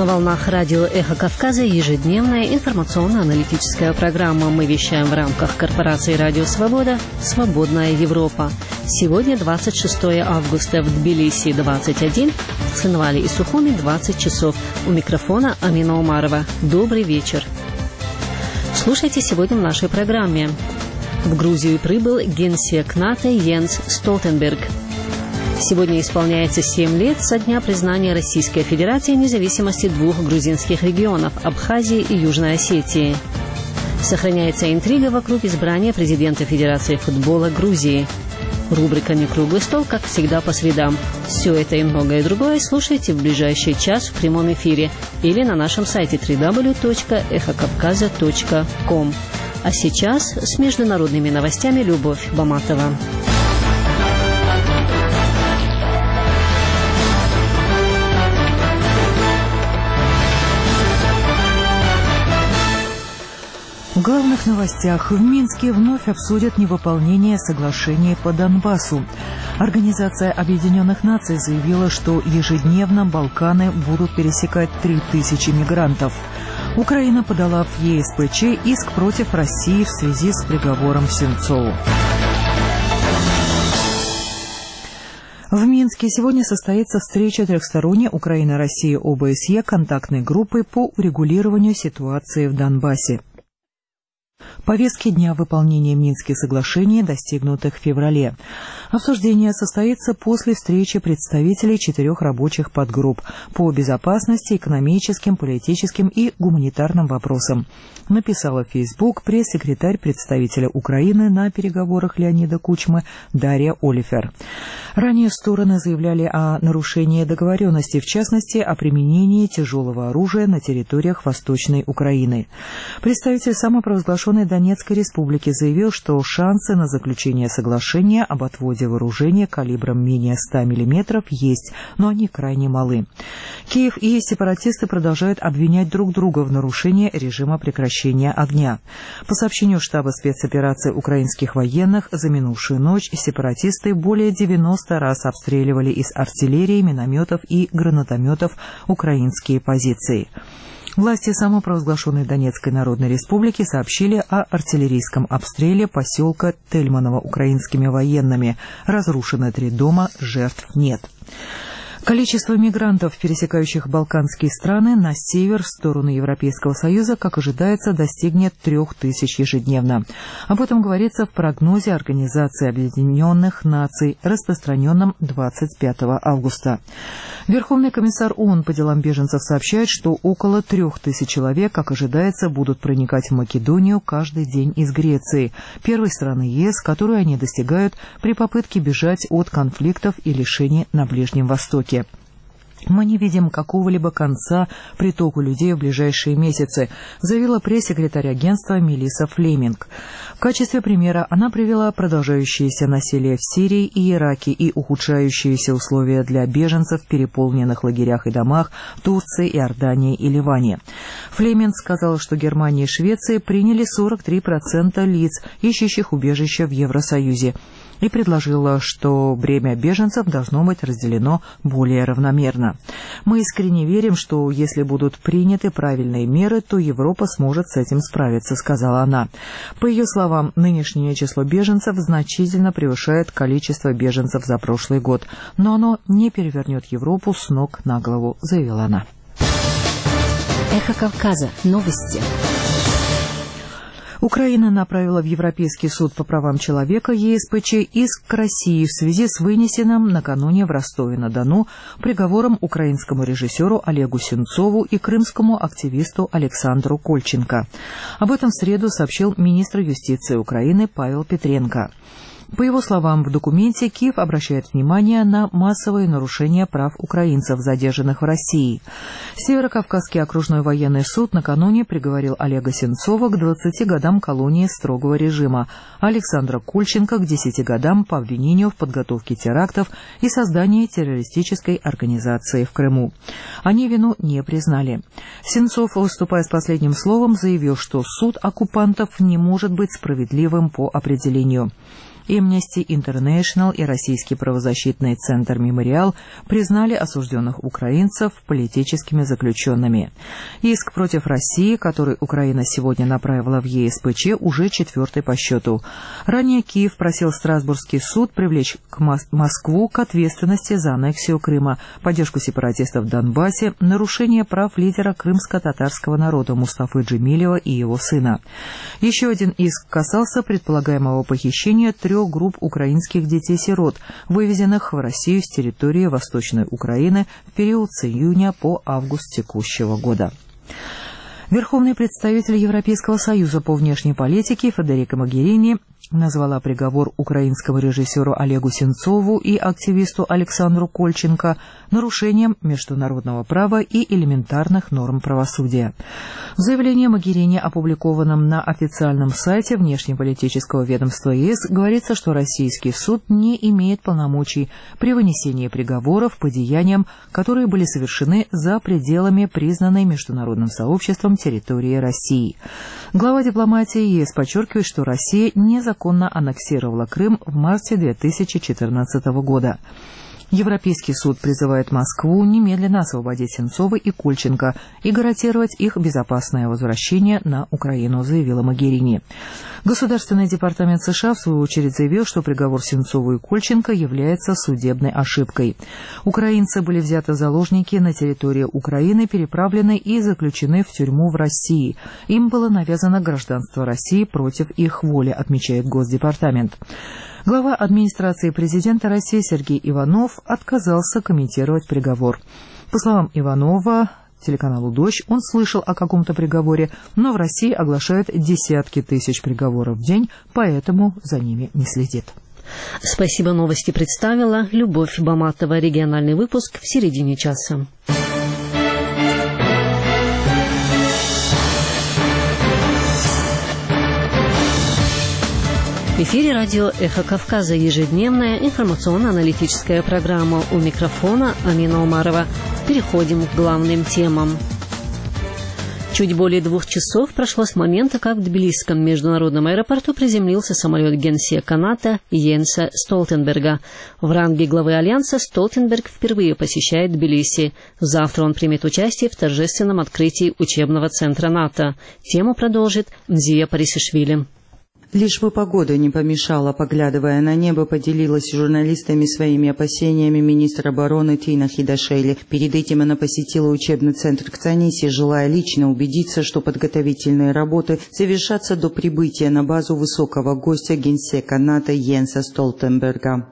На волнах радио «Эхо Кавказа» ежедневная информационно-аналитическая программа. Мы вещаем в рамках корпорации «Радио Свобода» «Свободная Европа». Сегодня 26 августа, в Тбилиси 21, в Цхинвале и Сухуми 20 часов. У микрофона Амина Умарова. Добрый вечер. Слушайте сегодня в нашей программе. В Грузию прибыл генсек НАТО Йенс Столтенберг. Сегодня исполняется 7 лет со дня признания Российской Федерации независимости двух грузинских регионов – Абхазии и Южной Осетии. Сохраняется интрига вокруг избрания президента Федерации футбола Грузии. Рубрика «Некруглый стол», как всегда, по средам. Все это и многое другое слушайте в ближайший час в прямом эфире или на нашем сайте www.эхокавказа.ком. А сейчас с международными новостями Любовь Баматова. В главных новостях. В Минске вновь обсудят невыполнение соглашений по Донбассу. Организация Объединенных Наций заявила, что ежедневно Балканы будут пересекать 3000 мигрантов. Украина подала в ЕСПЧ иск против России в связи с приговором Сенцову. В Минске сегодня состоится встреча трехсторонней Украина-Россия-ОБСЕ контактной группы по урегулированию ситуации в Донбассе. Повестки дня выполнения Минских соглашений, достигнутых в феврале. Обсуждение состоится после встречи представителей 4 рабочих подгрупп по безопасности, экономическим, политическим и гуманитарным вопросам. Написала в Facebook пресс-секретарь представителя Украины на переговорах Леонида Кучмы Дарья Олифер. Ранее стороны заявляли о нарушении договоренности, в частности, о применении тяжелого оружия на территориях Восточной Украины. Представитель самопровозглашенной Донецкой Республики заявил, что шансы на заключение соглашения об отводе вооружения калибром менее 100 мм есть, но они крайне малы. Киев и сепаратисты продолжают обвинять друг друга в нарушении режима прекращения огня. По сообщению штаба спецопераций украинских военных, за минувшую ночь сепаратисты более 90 раз обстреливали из артиллерии, минометов и гранатометов украинские позиции. Власти самопровозглашенной Донецкой Народной Республики сообщили о артиллерийском обстреле поселка Тельманово украинскими военными. Разрушено 3 дома, жертв нет. Количество мигрантов, пересекающих балканские страны на север в сторону Европейского Союза, как ожидается, достигнет 3000 ежедневно. Об этом говорится в прогнозе Организации Объединенных Наций, распространенном 25 августа. Верховный комиссар ООН по делам беженцев сообщает, что около 3000 человек, как ожидается, будут проникать в Македонию каждый день из Греции, первой страны ЕС, которую они достигают при попытке бежать от конфликтов и лишений на Ближнем Востоке. «Мы не видим какого-либо конца притоку людей в ближайшие месяцы», заявила пресс-секретарь агентства Мелисса Флеминг. В качестве примера она привела продолжающееся насилие в Сирии и Ираке и ухудшающиеся условия для беженцев в переполненных лагерях и домах в Турции, Иордании и Ливане. Флеминг сказала, что Германия и Швеция приняли 43% лиц, ищущих убежище в Евросоюзе, и предложила, что бремя беженцев должно быть разделено более равномерно. «Мы искренне верим, что если будут приняты правильные меры, то Европа сможет с этим справиться», — сказала она. По ее словам, нынешнее число беженцев значительно превышает количество беженцев за прошлый год, но оно не перевернет Европу с ног на голову, заявила она. Эхо Кавказа. Новости. Украина направила в Европейский суд по правам человека ЕСПЧ иск к России в связи с вынесенным накануне в Ростове-на-Дону приговором украинскому режиссеру Олегу Сенцову и крымскому активисту Александру Кольченко. Об этом в среду сообщил министр юстиции Украины Павел Петренко. По его словам, в документе Киев обращает внимание на массовые нарушения прав украинцев, задержанных в России. Северокавказский окружной военный суд накануне приговорил Олега Сенцова к 20 годам колонии строгого режима, а Александра Кольченко к 10 годам по обвинению в подготовке терактов и создании террористической организации в Крыму. Они вину не признали. Сенцов, выступая с последним словом, заявил, что суд оккупантов не может быть справедливым по определению. Amnesty International и Российский правозащитный центр «Мемориал» признали осужденных украинцев политическими заключенными. Иск против России, который Украина сегодня направила в ЕСПЧ, уже 4-й по счету. Ранее Киев просил Страсбургский суд привлечь Москву к ответственности за аннексию Крыма, поддержку сепаратистов в Донбассе, нарушение прав лидера крымско-татарского народа Мустафы Джемилева и его сына. Еще один иск касался предполагаемого похищения 3 групп украинских детей-сирот, вывезенных в Россию с территории Восточной Украины в период с июня по август текущего года. Верховный представитель Европейского союза по внешней политике Федерико Могерини назвала приговор украинскому режиссеру Олегу Сенцову и активисту Александру Кольченко нарушением международного права и элементарных норм правосудия. В заявлении Могерини, опубликованном на официальном сайте внешнеполитического ведомства ЕС, говорится, что российский суд не имеет полномочий при вынесении приговоров по деяниям, которые были совершены за пределами признанной международным сообществом территории России. Глава дипломатии ЕС подчеркивает, что Россия незаконно аннексировала Крым в марте 2014 года. Европейский суд призывает Москву немедленно освободить Сенцова и Кольченко и гарантировать их безопасное возвращение на Украину, заявила Могерини. Государственный департамент США, в свою очередь, заявил, что приговор Сенцову и Кольченко является судебной ошибкой. Украинцы были взяты в заложники на территории Украины, переправлены и заключены в тюрьму в России. Им было навязано гражданство России против их воли, отмечает Госдепартамент. Глава администрации президента России Сергей Иванов отказался комментировать приговор. По словам Иванова, телеканалу «Дождь», он слышал о каком-то приговоре, но в России оглашают десятки тысяч приговоров в день, поэтому за ними не следит. Спасибо, новости представила Любовь Баматова. Региональный выпуск в середине часа. В эфире радио «Эхо Кавказа», ежедневная информационно-аналитическая программа. У микрофона Амина Умарова. Переходим к главным темам. Чуть более 2 часов прошло с момента, как в Тбилисском международном аэропорту приземлился самолет генсека НАТО Йенса Столтенберга. В ранге главы Альянса Столтенберг впервые посещает Тбилиси. Завтра он примет участие в торжественном открытии учебного центра НАТО. Тему продолжит Мзия Парисишвили. Лишь бы погода не помешала, поглядывая на небо, поделилась с журналистами своими опасениями министр обороны Тина Хидашели. Перед этим она посетила учебный центр Кцаниси, желая лично убедиться, что подготовительные работы завершатся до прибытия на базу высокого гостя генсека НАТО Йенса Столтенберга.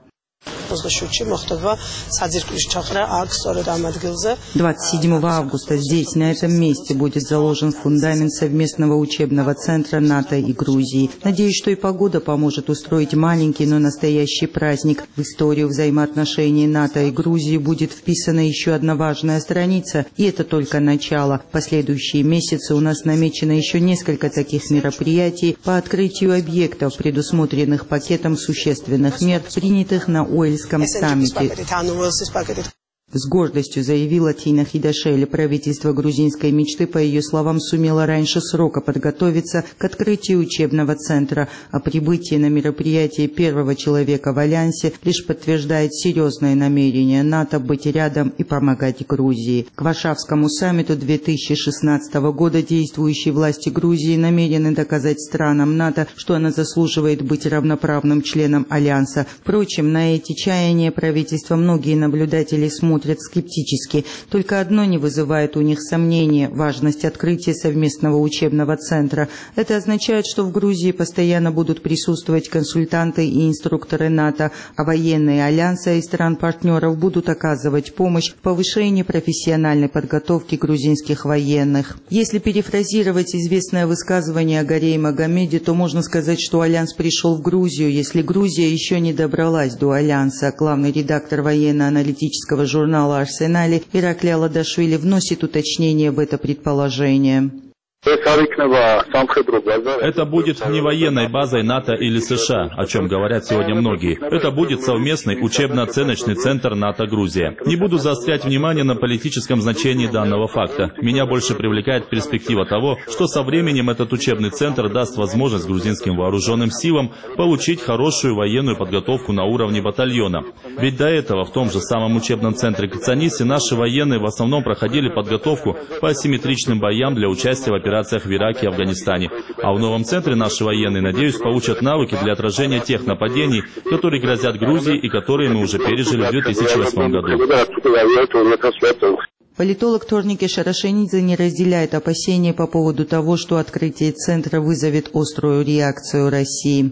27 августа здесь, на этом месте, будет заложен фундамент совместного учебного центра НАТО и Грузии. Надеюсь, что и погода поможет устроить маленький, но настоящий праздник. В историю взаимоотношений НАТО и Грузии будет вписана еще одна важная страница, и это только начало. В последующие месяцы у нас намечено еще несколько таких мероприятий по открытию объектов, предусмотренных пакетом существенных мер, принятых на Уэльском саммите. С гордостью заявила Тина Хидашели, правительство грузинской мечты, по ее словам, сумело раньше срока подготовиться к открытию учебного центра, а прибытие на мероприятие первого человека в Альянсе лишь подтверждает серьезное намерение НАТО быть рядом и помогать Грузии. К Варшавскому саммиту 2016 года действующие власти Грузии намерены доказать странам НАТО, что она заслуживает быть равноправным членом Альянса. Впрочем, на эти чаяния правительства многие наблюдатели смотрят скептически. Только одно не вызывает у них сомнения – важность открытия совместного учебного центра. Это означает, что в Грузии постоянно будут присутствовать консультанты и инструкторы НАТО, а военные альянса и стран-партнеров будут оказывать помощь в повышении профессиональной подготовки грузинских военных. Если перефразировать известное высказывание о Горе и Магомеде, то можно сказать, что Альянс пришел в Грузию, если Грузия еще не добралась до Альянса. Главный редактор военно-аналитического журнала «Арсенале» Ираклия Ладашвили вносит уточнение в это предположение. Это будет не военной базой НАТО или США, о чем говорят сегодня многие. Это будет совместный учебно-оценочный центр НАТО-Грузия. Не буду заострять внимание на политическом значении данного факта. Меня больше привлекает перспектива того, что со временем этот учебный центр даст возможность грузинским вооруженным силам получить хорошую военную подготовку на уровне батальона. Ведь до этого в том же самом учебном центре Кацаниси наши военные в основном проходили подготовку по асимметричным боям для участия в операциях в Ираке и Афганистане. А в новом центре наши военные, надеюсь, получат навыки для отражения тех нападений, которые грозят Грузии и которые мы уже пережили в 2008 году. Политолог Торники Шарашенидзе не разделяет опасения по поводу того, что открытие центра вызовет острую реакцию России.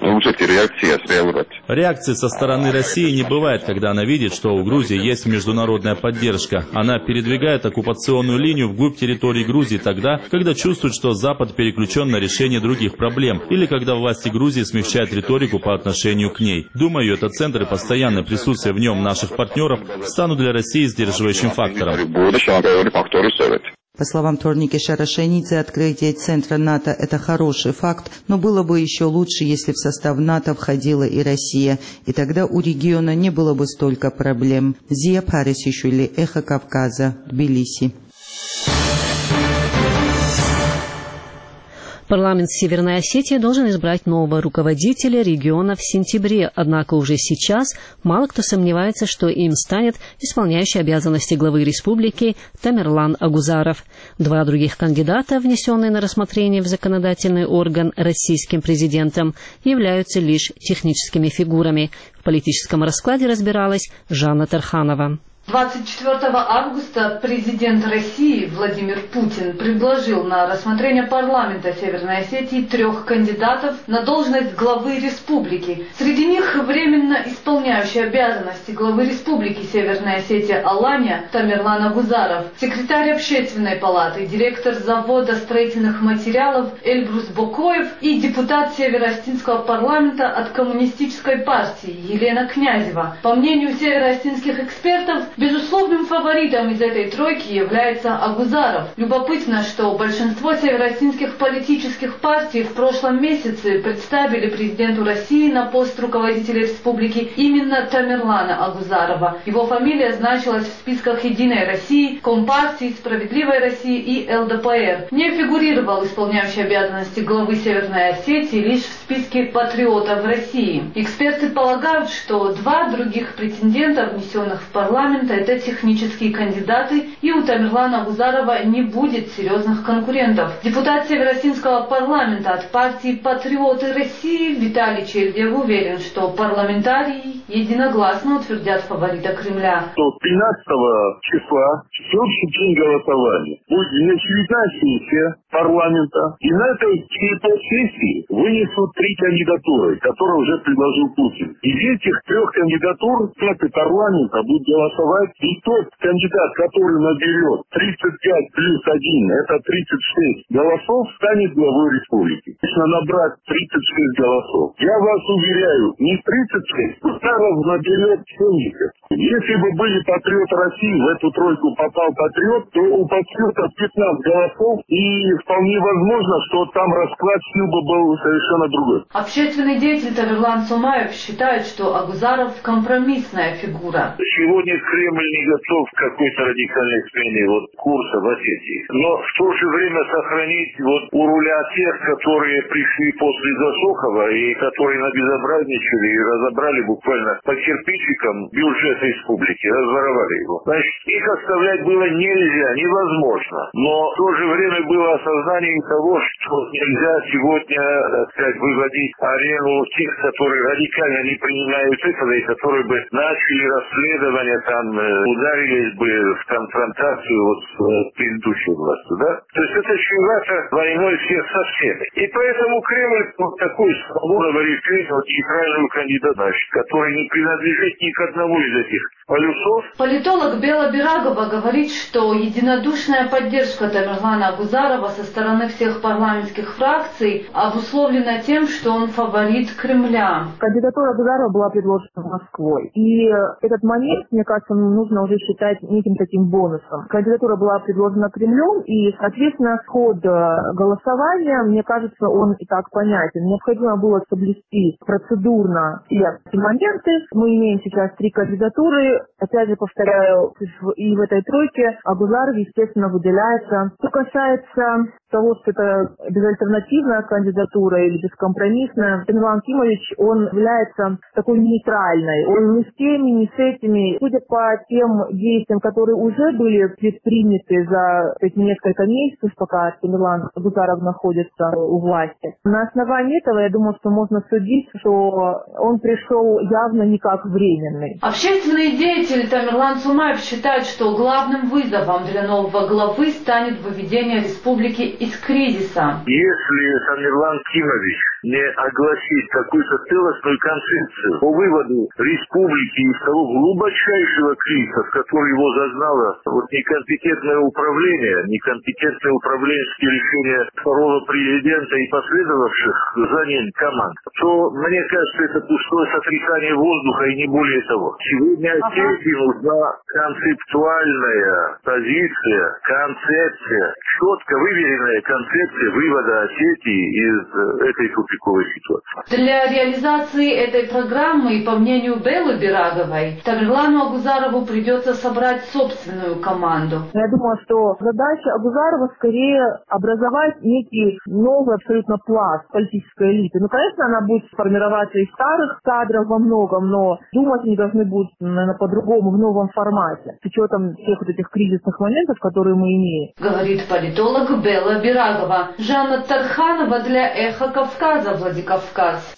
Реакции со стороны России не бывает, когда она видит, что у Грузии есть международная поддержка. Она передвигает оккупационную линию вглубь территории Грузии тогда, когда чувствует, что Запад переключен на решение других проблем, или когда власти Грузии смягчают риторику по отношению к ней. Думаю, этот центр и постоянное присутствие в нем наших партнеров станут для России сдерживающим фактором. По словам Торники Шарашенидзе, открытие центра НАТО – это хороший факт, но было бы еще лучше, если в состав НАТО входила и Россия, и тогда у региона не было бы столько проблем. Зия Парисишвили, Эхо Кавказа, Тбилиси. Парламент Северной Осетии должен избрать нового руководителя региона в сентябре, однако уже сейчас мало кто сомневается, что им станет исполняющий обязанности главы республики Тамерлан Агузаров. Два других кандидата, внесенные на рассмотрение в законодательный орган российским президентом, являются лишь техническими фигурами. В политическом раскладе разбиралась Жанна Тарханова. 24 августа президент России Владимир Путин предложил на рассмотрение парламента Северной Осетии 3 кандидатов на должность главы республики. Среди них временно исполняющий обязанности главы республики Северная Осетия Алания Тамерлан Агузаров, секретарь общественной палаты, директор завода строительных материалов Эльбрус Бокоев и депутат Северо-Осетинского парламента от Коммунистической партии Елена Князева. По мнению северо-осетинских экспертов, безусловным фаворитом из этой тройки является Агузаров. Любопытно, что большинство северо-осетинских политических партий в прошлом месяце представили президенту России на пост руководителя республики именно Тамерлана Агузарова. Его фамилия значилась в списках «Единой России», Компартии, «Справедливой России» и ЛДПР. Не фигурировал исполняющий обязанности главы Северной Осетии лишь в списке патриотов России. Эксперты полагают, что два других претендента, внесенных в парламент, это технические кандидаты, и у Тамерлана Агузарова не будет серьезных конкурентов. Депутат Северо-Осетинского парламента от партии «Патриоты России» Виталий Чельдев уверен, что парламентарии единогласно утвердят фаворита Кремля. 15 числа, следующий день голосования, будет очередная сессия парламента, и на этой сессии вынесут 3 кандидатуры, которые уже предложил Путин. Из этих 3 кандидатур парламента будет голосовать, и тот кандидат, который наберет 35 плюс 1, это 36 голосов, станет главой республики. Нужно набрать 36 голосов. Я вас уверяю, не 36, Агузаров наберет 70. Если бы были патриоты России, в эту тройку попал патриот, то у патриота 15 голосов, и вполне возможно, что там расклад сил бы был совершенно другой. Общественный деятель Тамерлан Сумаев считает, что Агузаров компромиссная фигура. Сегодня Кремль не готов к какой-то радикальной смене курса в Осетии. Но в то же время сохранить у руля тех, которые пришли после Засохова и которые набезобразничали и разобрали буквально по кирпичикам бюджет республики, разворовали его. Значит, их оставлять было нельзя, невозможно. Но в то же время было осознание того, что нельзя сегодня, так сказать, выводить арену тех, которые радикально не принимают этого и которые бы начали расследование, там ударились бы в конфронтацию с предыдущей властью, да? То есть это чревато войной всех со всеми. И поэтому Кремль такой свободно решил нейтральную кандидатуру, который не принадлежит ни к одному из этих полюсов. Политолог Бела Бирагова говорит, что единодушная поддержка Тамерлана Агузарова со стороны всех парламентских фракций обусловлена тем, что он фаворит Кремля. Кандидатура Агузарова была предложена Москвой. И этот момент, мне кажется, нужно уже считать неким таким бонусом. Кандидатура была предложена Кремлем, и, соответственно, ход голосования, мне кажется, он и так понятен. Необходимо было соблюсти процедурно все эти моменты. Мы имеем сейчас 3 кандидатуры. Опять же, повторяю, и в этой тройке Агузаров, естественно, выделяется. Что касается того, что это безальтернативная кандидатура или бескомпромиссная, Тамерлан Кимович, он является такой нейтральной. Он не с теми, не с этими. Судя по тем действиям, которые уже были предприняты за эти несколько месяцев, пока Тамерлан Агузаров находится у власти, на основании этого, я думаю, что можно судить, что он пришел явно не как временный. Общественный деятель Тамерлан Цумаев считает, что главным вызовом для нового главы станет выведение республики из кризиса. Если Тамерлан Кимович не огласит какую-то целостную концепцию по выводу республики из того глубочайшего кризиса, в который его загнало некомпетентное управление, некомпетентные управленческие решения второго президента и последовавших за ним команд, то, мне кажется, это пустое сотрясание воздуха и не более того. Сегодня Осетии нужна концептуальная позиция, концепция, четко выверенная концепция вывода Осетии из этой тупиковой ситуации. Для реализации этой программы, по мнению Белы Бираговой, Тамерлану Агузарову придется собрать собственную команду. Я думаю, что задача Агузарова скорее образовать некий новый абсолютно пласт политической элиты. Ну, конечно, она будет сформироваться из старых кадров во многом, но думать они должны будут, наверное, по-другому, в новом формате, с учетом всех вот этих кризисных моментов, которые мы имеем. Говорит политолог Бела Бирагова. Жанна Тарханова для «Эхо Кавказа», Владикавказ.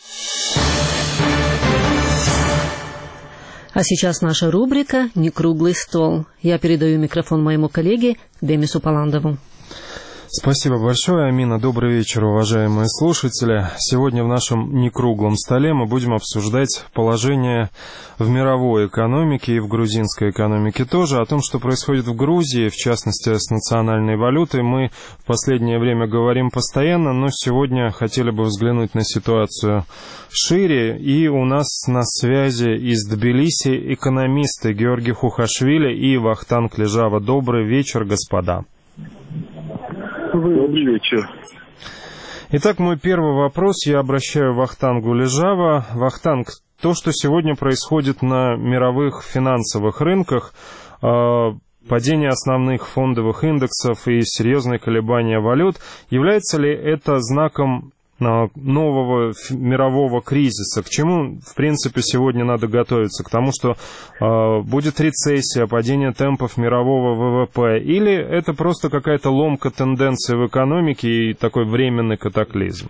А сейчас наша рубрика «Некруглый стол». Я передаю микрофон моему коллеге Демису Паландову. Спасибо большое, Амина. Добрый вечер, уважаемые слушатели. Сегодня в нашем некруглом столе мы будем обсуждать положение в мировой экономике и в грузинской экономике тоже. О том, что происходит в Грузии, в частности, с национальной валютой, мы в последнее время говорим постоянно, но сегодня хотели бы взглянуть на ситуацию шире. И у нас на связи из Тбилиси экономисты Георгий Хухашвили и Вахтанг Лежава. Добрый вечер, господа. Добрый вечер. Итак, мой первый вопрос я обращаю Вахтангу Лежава. Вахтанг, то, что сегодня происходит на мировых финансовых рынках, падение основных фондовых индексов и серьезные колебания валют, является ли это знаком нового мирового кризиса? К чему, в принципе, сегодня надо готовиться? К тому, что будет рецессия, падение темпов мирового ВВП? Или это просто какая-то ломка тенденции в экономике и такой временный катаклизм?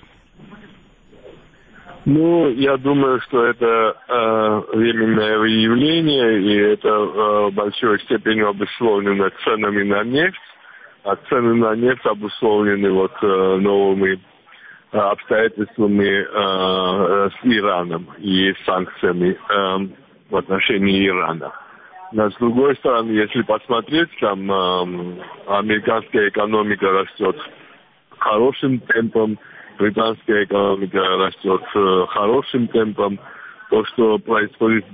Ну, я думаю, что это временное явление, и это в большой степени обусловлено ценами на нефть, а цены на нефть обусловлены новыми обстоятельствами с Ираном и санкциями в отношении Ирана. Но, с другой стороны, если посмотреть, там американская экономика растет хорошим темпом, британская экономика растет хорошим темпом. То, что произошла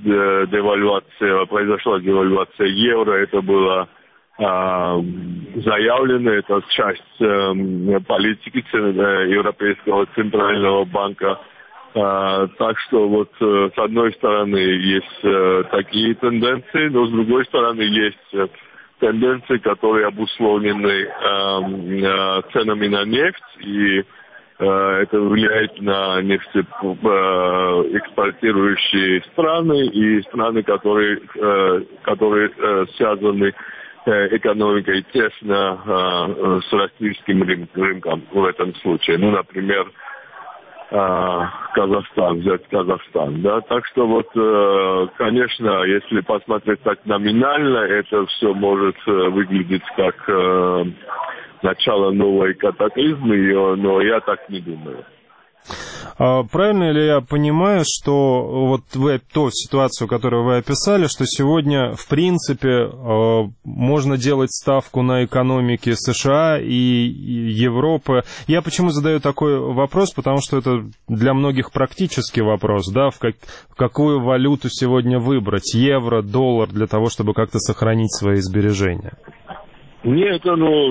девальвация евро, это было заявлено, это часть политики Европейского центрального банка. Так что с одной стороны есть такие тенденции, но с другой стороны есть тенденции, которые обусловлены ценами на нефть, и это влияет на нефтеэкспортирующие страны и страны, которые связаны экономикой тесно с российским рынком в этом случае. Ну, например, взять Казахстан, да. Так что конечно, если посмотреть так номинально, это все может выглядеть как начало новой катаклизмы, но я так не думаю. Правильно ли я понимаю, что вот вы ту ситуацию, которую вы описали, что сегодня, в принципе, можно делать ставку на экономики США и Европы? Я почему задаю такой вопрос? Потому что это для многих практический вопрос, да, в какую валюту сегодня выбрать? Евро, доллар, для того, чтобы как-то сохранить свои сбережения? Нет,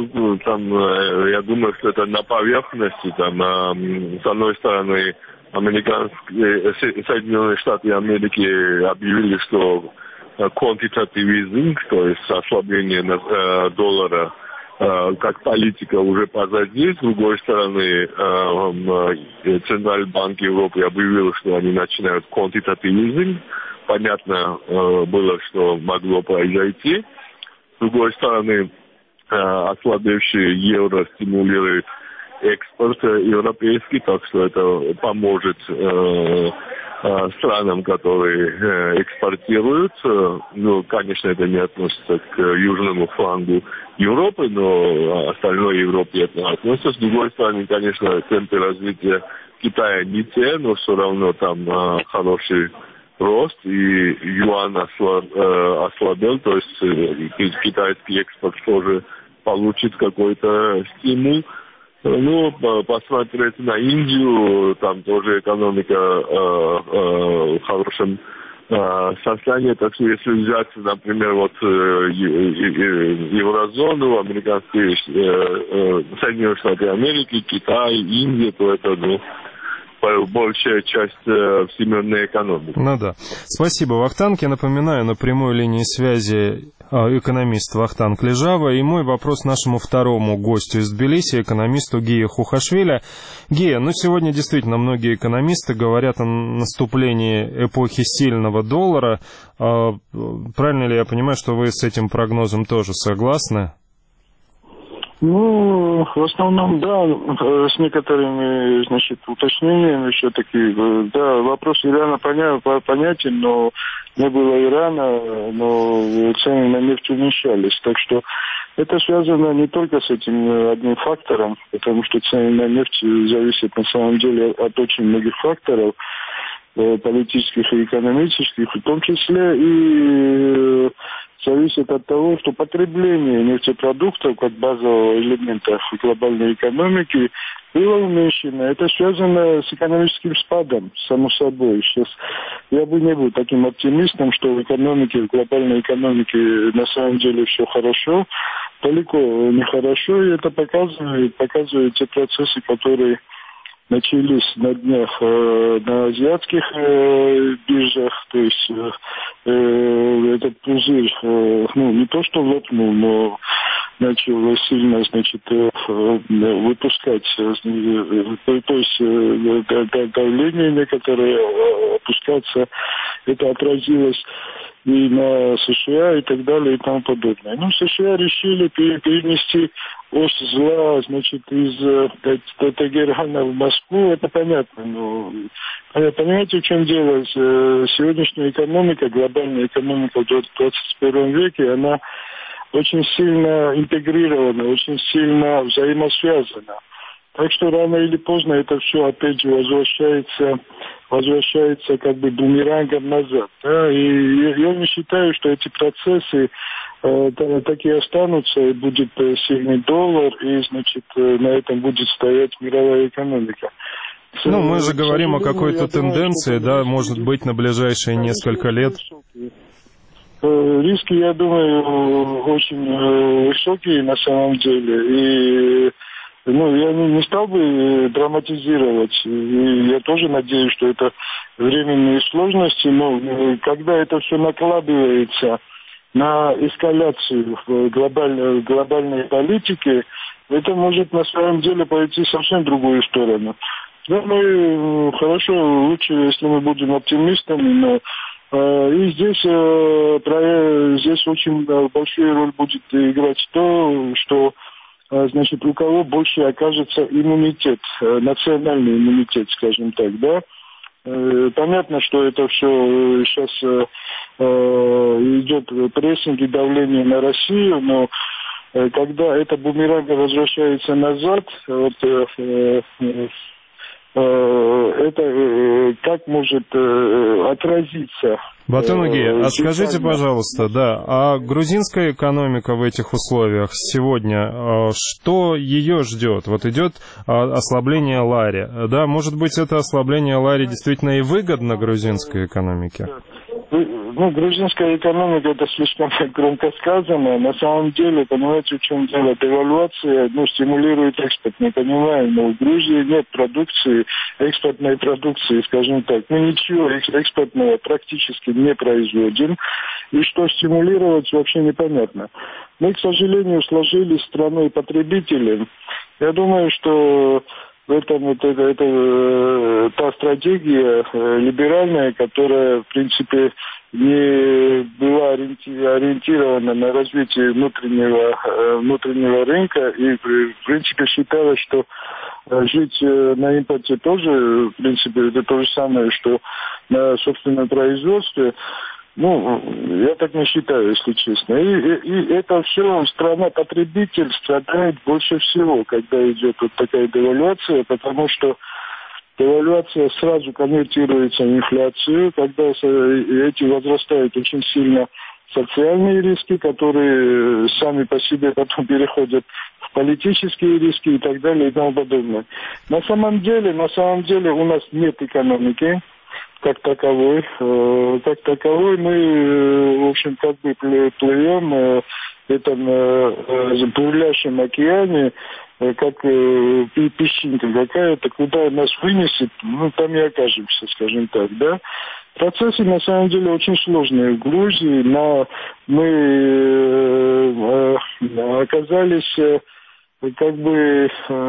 я думаю, что это на поверхности, с одной стороны, Соединенные Штаты Америки объявили, что quantitative easing, то есть ослабление доллара, как политика уже позади. С другой стороны, Центральный банк Европы объявил, что они начинают quantitative easing. Понятно было, что могло произойти. С другой стороны, ослабевший евро стимулирует экспорт европейский, так что это поможет странам, которые экспортируют. Ну, конечно, это не относится к южному флангу Европы, но остальной Европе это относится. С другой стороны, конечно, темпы развития Китая не те, но все равно там хороший рост, и юань ослабел, то есть китайский экспорт тоже получит какой-то стимул. Ну, посмотреть на Индию, там тоже экономика в хорошем состоянии. Так что если взять, например, вот еврозону, американские, Соединенные Штаты Америки, Китай, Индия, то это, большая часть всемирной экономики. Ну да. Спасибо, Вахтанг. Я напоминаю, на прямой линии связи экономист Вахтанг Лежава. И мой вопрос нашему второму гостю из Тбилиси, экономисту Гия Хухашвили. Гия, сегодня действительно многие экономисты говорят о наступлении эпохи сильного доллара. Правильно ли я понимаю, что вы с этим прогнозом тоже согласны? В основном, да, с некоторыми, уточнениями все-таки. Да, вопрос Ирана понятен, но не было Ирана, но цены на нефть уменьшались. Так что это связано не только с этим одним фактором, потому что цены на нефть зависят на самом деле от очень многих факторов, политических и экономических, в том числе и зависит от того, что потребление нефтепродуктов как базового элемента глобальной экономики было уменьшено. Это связано с экономическим спадом, само собой. Сейчас я бы не был таким оптимистом, что в глобальной экономике на самом деле все хорошо. Далеко не хорошо, и это показывают те процессы, которые начались на днях на азиатских биржах, то есть этот пузырь, не то что лопнул, но начал сильно, выпускать, то есть давление некоторое опускаться, это отразилось и на США и так далее и тому подобное. США решили перенести ось зла, из Тегерана в Москву, это понятно. Но понимаете, в чем дело? Сегодняшняя экономика, глобальная экономика в 21 веке, она очень сильно интегрирована, очень сильно взаимосвязана. Так что рано или поздно это все опять же возвращается как бы бумерангом назад. Да? И я не считаю, что эти процессы так и останутся, и будет сильный доллар, и, на этом будет стоять мировая экономика. Мы же говорим о какой-то тенденции, да, может быть, на ближайшие несколько лет. Риски, я думаю, очень высокие на самом деле, и я не стал бы драматизировать, и я тоже надеюсь, что это временные сложности, но когда это все накладывается на эскаляцию в глобальной политике, это может на самом деле пойти совсем в другую сторону. Хорошо, лучше, если мы будем оптимистами, но и здесь очень большую роль будет играть то, что у кого больше окажется иммунитет, национальный иммунитет, скажем так, да. Понятно, что это все сейчас идет прессинг и давление на Россию, но когда эта бумеранга возвращается назад, это как может отразиться. Батон-ага, а скажите, пожалуйста, да, а грузинская экономика в этих условиях сегодня, что ее ждет? Вот идет ослабление лари, да, может быть, это ослабление лари действительно и выгодно грузинской экономике? Ну, грузинская экономика, это слишком громко сказано. На самом деле, понимаете, в чем дело? Девальвация, стимулирует экспорт, мы понимаем, но в Грузии нет продукции, экспортной продукции, скажем так. Мы ничего экспортного практически не производим, и что стимулировать вообще непонятно. Мы, к сожалению, сложились страной потребителей. Я думаю, что в этом это та стратегия либеральная, которая, в принципе, не была ориентирована на развитие внутреннего рынка и, в принципе, считала, что жить на импорте тоже, в принципе, это то же самое, что на собственном производстве. Я так не считаю, если честно. И это все страна-потребитель страдает больше всего, когда идет вот такая девальвация, потому что девальвация сразу конвертируется в инфляцию, когда эти возрастают очень сильно социальные риски, которые сами по себе потом переходят в политические риски и так далее и тому подобное. На самом деле у нас нет экономики как таковой. Мы, в общем, как бы плывем в этом бурлящем океане, как песчинка какая-то, куда нас вынесет, там и окажемся, скажем так, да. Процессы, на самом деле, очень сложные в Грузии, но мы оказались как бы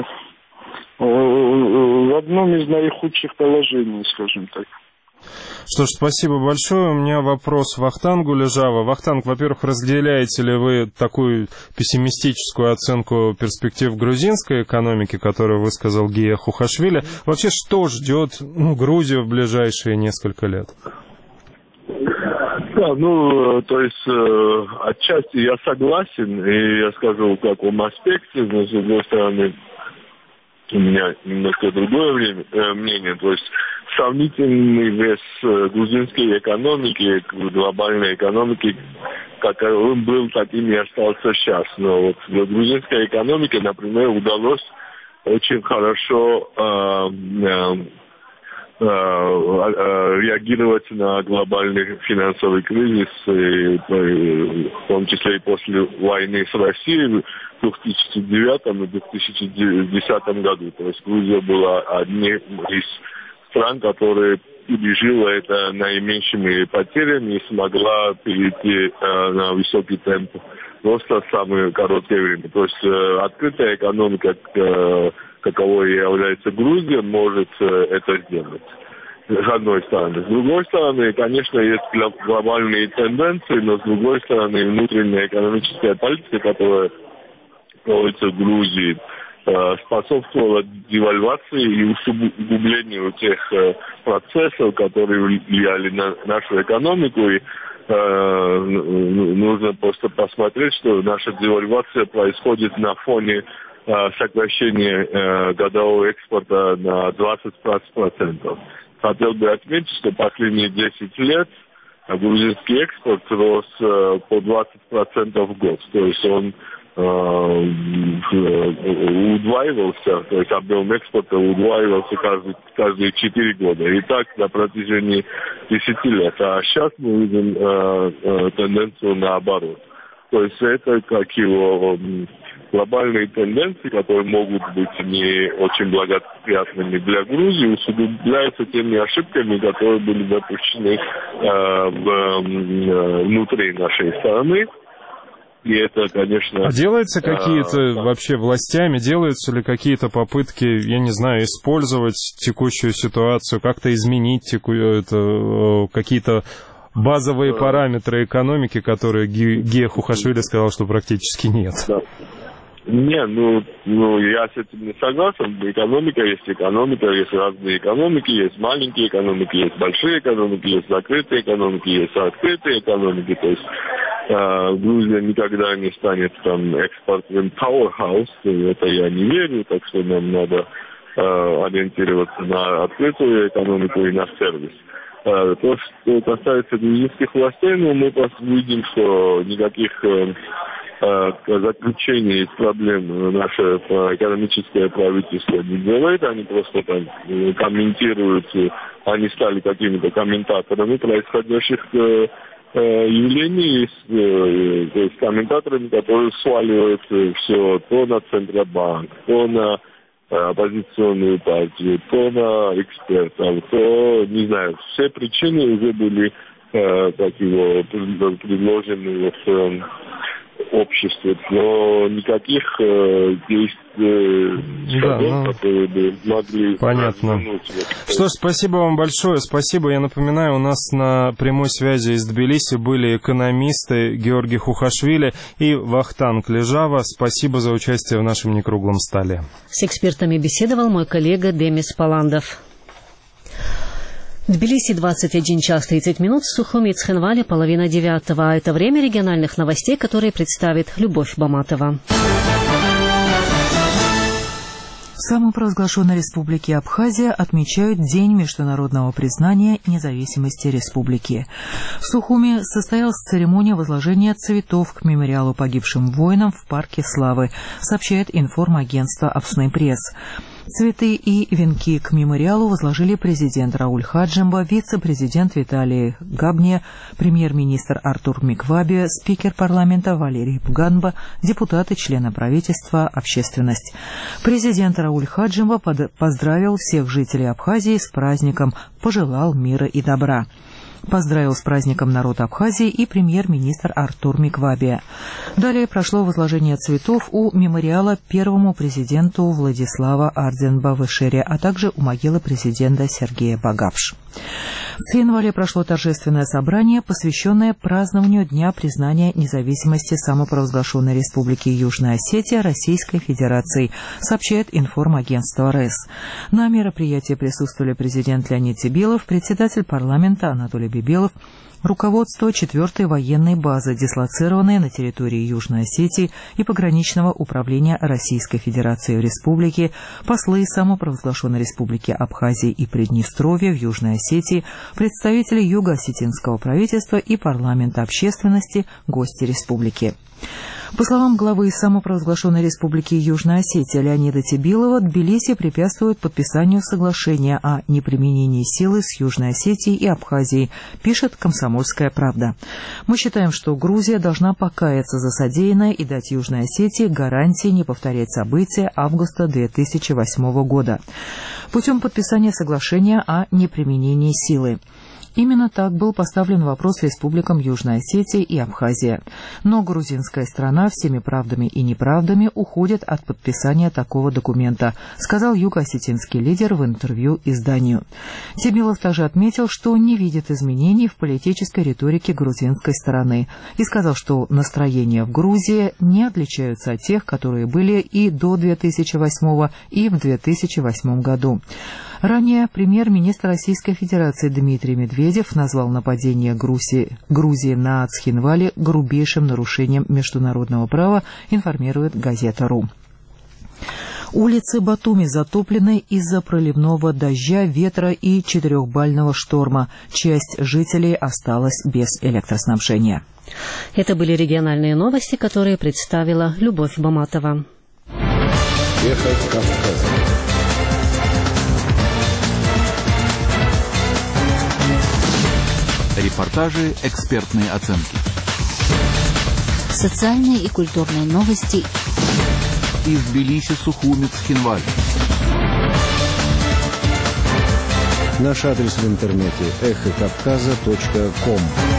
в одном из наихудших положений, скажем так. Что ж, спасибо большое. У меня вопрос Вахтангу Лежава. Вахтанг, во-первых, разделяете ли вы такую пессимистическую оценку перспектив грузинской экономики, которую высказал Гия Хухашвили? Вообще, что ждет Грузию в ближайшие несколько лет? Да, то есть отчасти я согласен, и я скажу в каком аспекте, но с другой стороны, у меня немножко другое мнение, то есть сравнительный вес грузинской экономики, глобальной экономики, каковым был, таким и остался сейчас. Но вот в грузинской экономике, например, удалось очень хорошо реагировать на глобальный финансовый кризис, в том числе и после войны с Россией в 2009 и 2010 году. То есть Грузия была одним из стран, которая пережила это наименьшими потерями и смогла перейти на высокий темп роста в самое короткое время. То есть открытая экономика, каковой является Грузия, может это сделать. С одной стороны. С другой стороны, конечно, есть глобальные тенденции, но с другой стороны, внутренняя экономическая политика, которая проводится в Грузии, способствовала девальвации и усугублению тех процессов, которые влияли на нашу экономику. И нужно просто посмотреть, что наша девальвация происходит на фоне сокращения годового экспорта на 20%. Хотел бы отметить, что последние 10 лет грузинский экспорт рос по 20% в год. То есть он удваивался, то есть объем экспорта удваивался каждые 4 года. И так на протяжении 10 лет. А сейчас мы видим тенденцию наоборот. То есть это как его глобальные тенденции, которые могут быть не очень благоприятными для Грузии, усугубляются теми ошибками, которые были допущены внутри нашей страны. И это, конечно... А делаются какие-то вообще властями, делаются ли какие-то попытки, я не знаю, использовать текущую ситуацию, как-то изменить какие-то базовые параметры экономики, которые Гия Хухашвили сказал, что практически нет? Да. Не, я с этим не согласен. Экономика, есть разные экономики, есть маленькие экономики, есть большие экономики, есть закрытые экономики, есть открытые экономики. То есть Грузия никогда не станет там экспортным powerhouse, это я не верю, так что нам надо ориентироваться на открытую экономику и на сервис. То, что касается грузинских властей, мы видим, что никаких заключений из проблем наше экономическое правительство не делает, они просто там комментируют, они стали какими-то комментаторами происходящих явлений, то есть комментаторами, которые сваливают все то на Центробанк, то на оппозиционную партию, то на экспертов, то, не знаю, все причины уже были предложены в обществе, но никаких действий, которые бы могли... Понятно. Что ж, спасибо вам большое, спасибо. Я напоминаю, у нас на прямой связи из Тбилиси были экономисты Георгий Хухашвили и Вахтанг Лежава. Спасибо за участие в нашем некруглом столе. С экспертами беседовал мой коллега Демис Паландов. В Тбилиси 21 час 30 минут, в Сухуми и Цхинвале 8:30. А это время региональных новостей, которые представит Любовь Баматова. В самопровозглашенной республике Абхазия отмечают День международного признания независимости республики. В Сухуми состоялась церемония возложения цветов к мемориалу погибшим воинам в Парке Славы, сообщает информагентство «Апсной пресс». Цветы и венки к мемориалу возложили президент Рауль Хаджимба, вице-президент Виталий Габне, премьер-министр Артур Микваби, спикер парламента Валерий Пуганба, депутаты, члены правительства, общественность. Президент Рауль Хаджимба поздравил всех жителей Абхазии с праздником, пожелал мира и добра. Поздравил с праздником народ Абхазии и премьер-министр Артур Микваби. Далее прошло возложение цветов у мемориала первому президенту Владислава Арденбавышере, а также у могилы президента Сергея Багапш. В Цхинвале прошло торжественное собрание, посвященное празднованию Дня признания независимости самопровозглашенной Республики Южная Осетия Российской Федерации, сообщает информагентство РЭС. На мероприятии присутствовали президент Леонид Тибилов, председатель парламента Анатолий Бибелов, руководство 4-й военной базы, дислоцированной на территории Южной Осетии и пограничного управления Российской Федерации в республике, послы самопровозглашенной Республики Абхазии и Приднестровья в Южной Осетии, представители юго-осетинского правительства и парламента общественности, гости республики. По словам главы самопровозглашенной Республики Южная Осетия Леонида Тибилова, Тбилиси препятствует подписанию соглашения о неприменении силы с Южной Осетией и Абхазией, пишет «Комсомольская правда». Мы считаем, что Грузия должна покаяться за содеянное и дать Южной Осетии гарантии не повторять события августа 2008 года путем подписания соглашения о неприменении силы. Именно так был поставлен вопрос республикам Южная Осетия и Абхазия. Но грузинская страна всеми правдами и неправдами уходит от подписания такого документа, сказал юго-осетинский лидер в интервью изданию. Тибилов также отметил, что не видит изменений в политической риторике грузинской стороны и сказал, что настроения в Грузии не отличаются от тех, которые были и до 2008 и в 2008 году. Ранее премьер-министр Российской Федерации Дмитрий Медведев назвал нападение Грузии на Цхинвале грубейшим нарушением международного права, информирует газета «Ру». Улицы Батуми затоплены из-за проливного дождя, ветра и 4-бального шторма. Часть жителей осталась без электроснабжения. Это были региональные новости, которые представила Любовь Баматова. Эхо Кавказа. Репортажи, экспертные оценки. Социальные и культурные новости. Из Тбилиси, Сухуми, Цхинваль. Наш адрес в интернете эхокавказа.ком.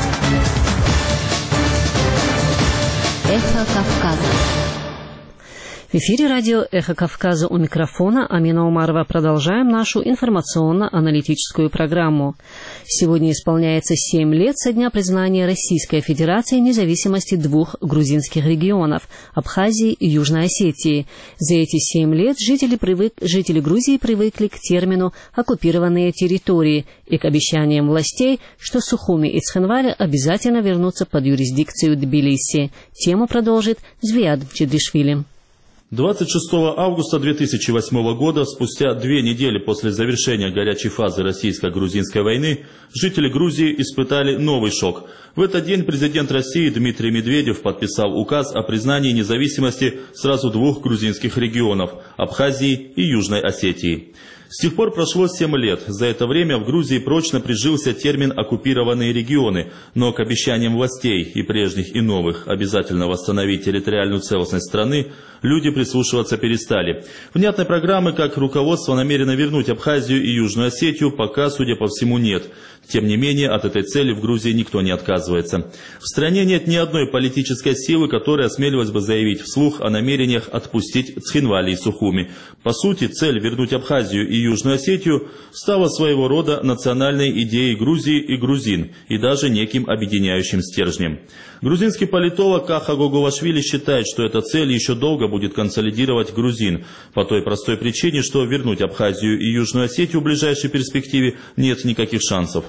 Эхо Кавказа. В эфире радио «Эхо Кавказа», у микрофона Амина Умарова. Продолжаем нашу информационно-аналитическую программу. Сегодня исполняется 7 лет со дня признания Российской Федерации независимости двух грузинских регионов – Абхазии и Южной Осетии. За эти 7 лет жители Грузии привыкли к термину «оккупированные территории» и к обещаниям властей, что Сухуми и Цхинвале обязательно вернутся под юрисдикцию Тбилиси. Тему продолжит Звиад Чедришвили. 26 августа 2008 года, спустя 2 недели после завершения горячей фазы российско-грузинской войны, жители Грузии испытали новый шок. В этот день президент России Дмитрий Медведев подписал указ о признании независимости сразу 2 грузинских регионов – Абхазии и Южной Осетии. С тех пор прошло 7 лет. За это время в Грузии прочно прижился термин «оккупированные регионы», но к обещаниям властей и прежних, и новых обязательно восстановить территориальную целостность страны люди прислушиваться перестали. Внятной программы, как руководство намерено вернуть Абхазию и Южную Осетию, пока, судя по всему, нет. Тем не менее, от этой цели в Грузии никто не отказывается. В стране нет ни одной политической силы, которая осмелилась бы заявить вслух о намерениях отпустить Цхинвали и Сухуми. По сути, цель вернуть Абхазию и Южную Осетию стала своего рода национальной идеей Грузии и грузин, и даже неким объединяющим стержнем. Грузинский политолог Каха Гогувашвили считает, что эта цель еще долго будет консолидировать грузин, по той простой причине, что вернуть Абхазию и Южную Осетию в ближайшей перспективе нет никаких шансов.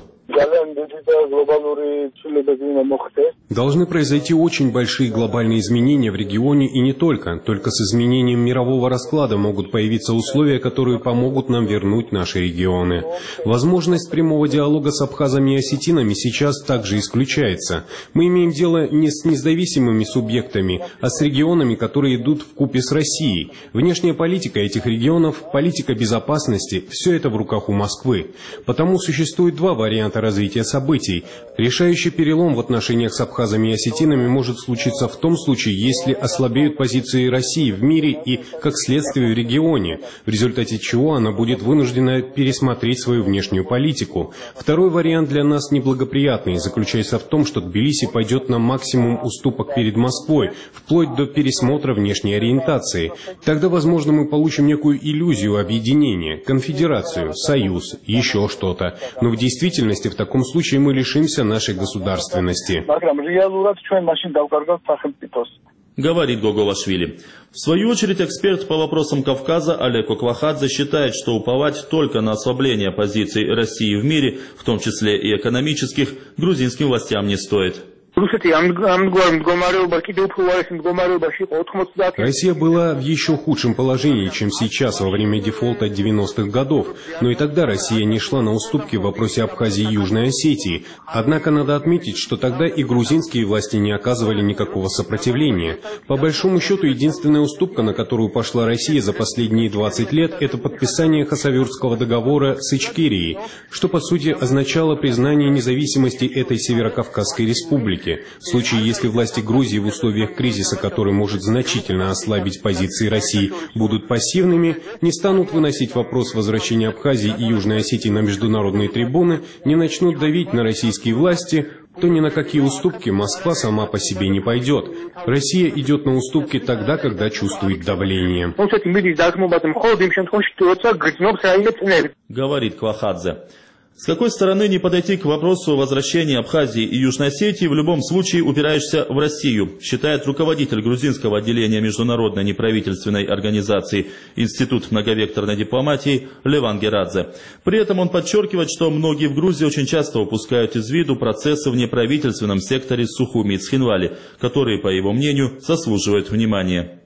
Должны произойти очень большие глобальные изменения в регионе и не только. Только с изменением мирового расклада могут появиться условия, которые помогут нам вернуть наши регионы. Возможность прямого диалога с абхазами и осетинами сейчас также исключается. Мы имеем дело не с независимыми субъектами, а с регионами, которые идут вкупе с Россией. Внешняя политика этих регионов, политика безопасности – все это в руках у Москвы. Потому существует 2 варианта развития событий. Решающий перелом в отношениях с абхазами и осетинами может случиться в том случае, если ослабеют позиции России в мире и, как следствие, в регионе, в результате чего она будет вынуждена пересмотреть свою внешнюю политику. Второй вариант для нас неблагоприятный, заключается в том, что Тбилиси пойдет на максимум уступок перед Москвой, вплоть до пересмотра внешней ориентации. Тогда, возможно, мы получим некую иллюзию объединения, конфедерацию, союз, еще что-то. Но в действительности в таком случае мы лишимся нашей государственности. Говорит Гогувашвили. В свою очередь, эксперт по вопросам Кавказа Олег Оквахадзе считает, что уповать только на ослабление позиций России в мире, в том числе и экономических, грузинским властям не стоит. Россия была в еще худшем положении, чем сейчас, во время дефолта 90-х годов. Но и тогда Россия не шла на уступки в вопросе Абхазии и Южной Осетии. Однако надо отметить, что тогда и грузинские власти не оказывали никакого сопротивления. По большому счету, единственная уступка, на которую пошла Россия за последние 20 лет, это подписание Хасавюртского договора с Ичкерией, что по сути означало признание независимости этой Северокавказской республики. В случае, если власти Грузии в условиях кризиса, который может значительно ослабить позиции России, будут пассивными, не станут выносить вопрос возвращения Абхазии и Южной Осетии на международные трибуны, не начнут давить на российские власти, то ни на какие уступки Москва сама по себе не пойдет. Россия идет на уступки тогда, когда чувствует давление. Говорит Квахадзе. С какой стороны не подойти к вопросу возвращения Абхазии и Южной Осетии, в любом случае упираешься в Россию, считает руководитель грузинского отделения международной неправительственной организации Институт многовекторной дипломатии Леван Герадзе. При этом он подчеркивает, что многие в Грузии очень часто упускают из виду процессы в неправительственном секторе Сухуми и Цхинвали, которые, по его мнению, заслуживают внимания.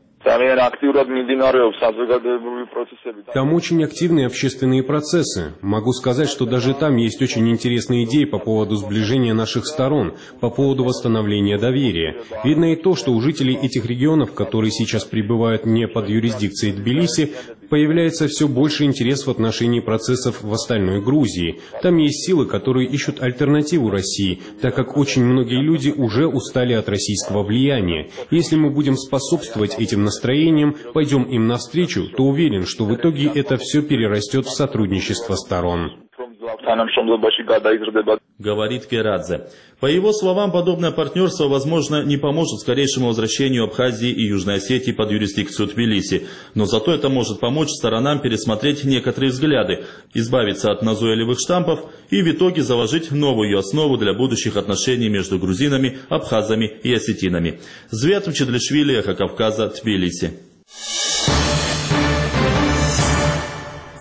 Там очень активные общественные процессы. Могу сказать, что даже там есть очень интересные идеи по поводу сближения наших сторон, по поводу восстановления доверия. Видно и то, что у жителей этих регионов, которые сейчас пребывают не под юрисдикцией Тбилиси, появляется все больше интерес в отношении процессов в остальной Грузии. Там есть силы, которые ищут альтернативу России, так как очень многие люди уже устали от российского влияния. Если мы будем способствовать этим настроениям, пойдем им навстречу, то уверен, что в итоге это все перерастет в сотрудничество сторон. Говорит Герадзе. По его словам, подобное партнерство, возможно, не поможет скорейшему возвращению Абхазии и Южной Осетии под юрисдикцию Тбилиси, но зато это может помочь сторонам пересмотреть некоторые взгляды, избавиться от назойливых штампов и в итоге заложить новую основу для будущих отношений между грузинами, абхазами и осетинами. Звят Мчедлишвили, Эхо Кавказа, Тбилиси.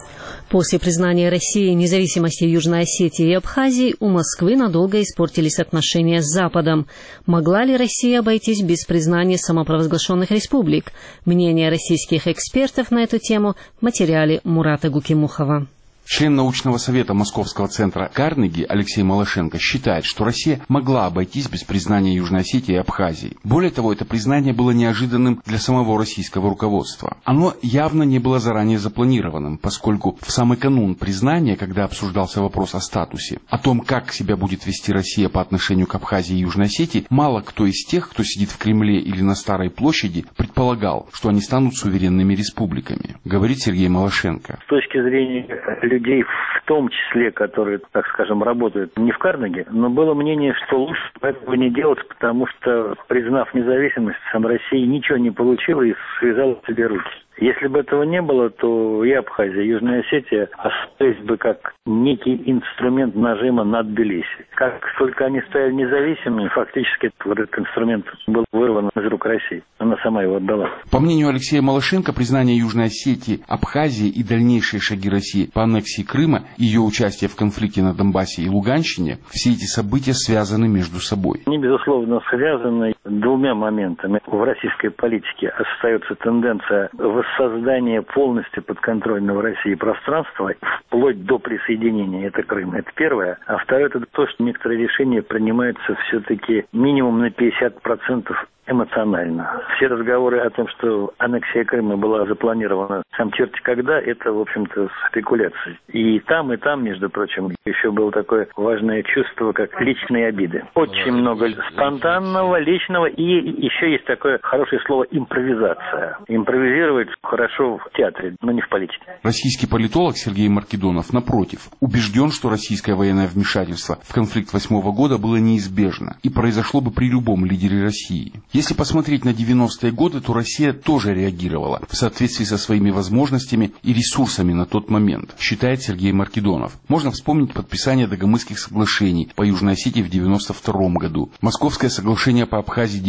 После признания России независимости Южной Осетии и Абхазии у Москвы надолго испортились отношения с Западом. Могла ли Россия обойтись без признания самопровозглашенных республик? Мнение российских экспертов на эту тему в материале Мурата Гукимухова. Член научного совета Московского центра Карнеги Алексей Малашенко считает, что Россия могла обойтись без признания Южной Осетии и Абхазии. Более того, это признание было неожиданным для самого российского руководства. Оно явно не было заранее запланированным, поскольку в самый канун признания, когда обсуждался вопрос о статусе, о том, как себя будет вести Россия по отношению к Абхазии и Южной Осетии, мало кто из тех, кто сидит в Кремле или на Старой площади, предполагал, что они станут суверенными республиками, говорит Сергей Малашенко. С точки зрения людей, в том числе, которые, так скажем, работают не в Карнеге, но было мнение, что лучше этого не делать, потому что, признав независимость, сам Россия ничего не получила и связала себе руки. Если бы этого не было, то и Абхазия, и Южная Осетия остались бы как некий инструмент нажима над Тбилиси. Как только они стали независимыми, фактически этот инструмент был вырван из рук России. Она сама его отдала. По мнению Алексея Малашенко, признание Южной Осетии, Абхазии и дальнейшие шаги России по аннексии Крыма, ее участие в конфликте на Донбассе и Луганщине, все эти события связаны между собой. Они, безусловно, связаны двумя моментами. В российской политике остается тенденция воссоздания полностью подконтрольного России пространства вплоть до присоединения, это Крым. Это первое. А второе, это то, что некоторые решения принимаются все-таки минимум на 50% эмоционально. Все разговоры о том, что аннексия Крыма была запланирована сам черти когда, это, в общем-то, спекуляции. И там, между прочим, еще было такое важное чувство, как личные обиды. Очень много спонтанного, личного, и еще есть такое хорошее слово «импровизация». Импровизировать хорошо в театре, но не в политике. Российский политолог Сергей Маркидонов, напротив, убежден, что российское военное вмешательство в конфликт 2008 года было неизбежно и произошло бы при любом лидере России. Если посмотреть на 90-е годы, то Россия тоже реагировала в соответствии со своими возможностями и ресурсами на тот момент, считает Сергей Маркидонов. Можно вспомнить подписание Дагомысских соглашений по Южной Осетии в 92 году, Московское соглашение по Абхазии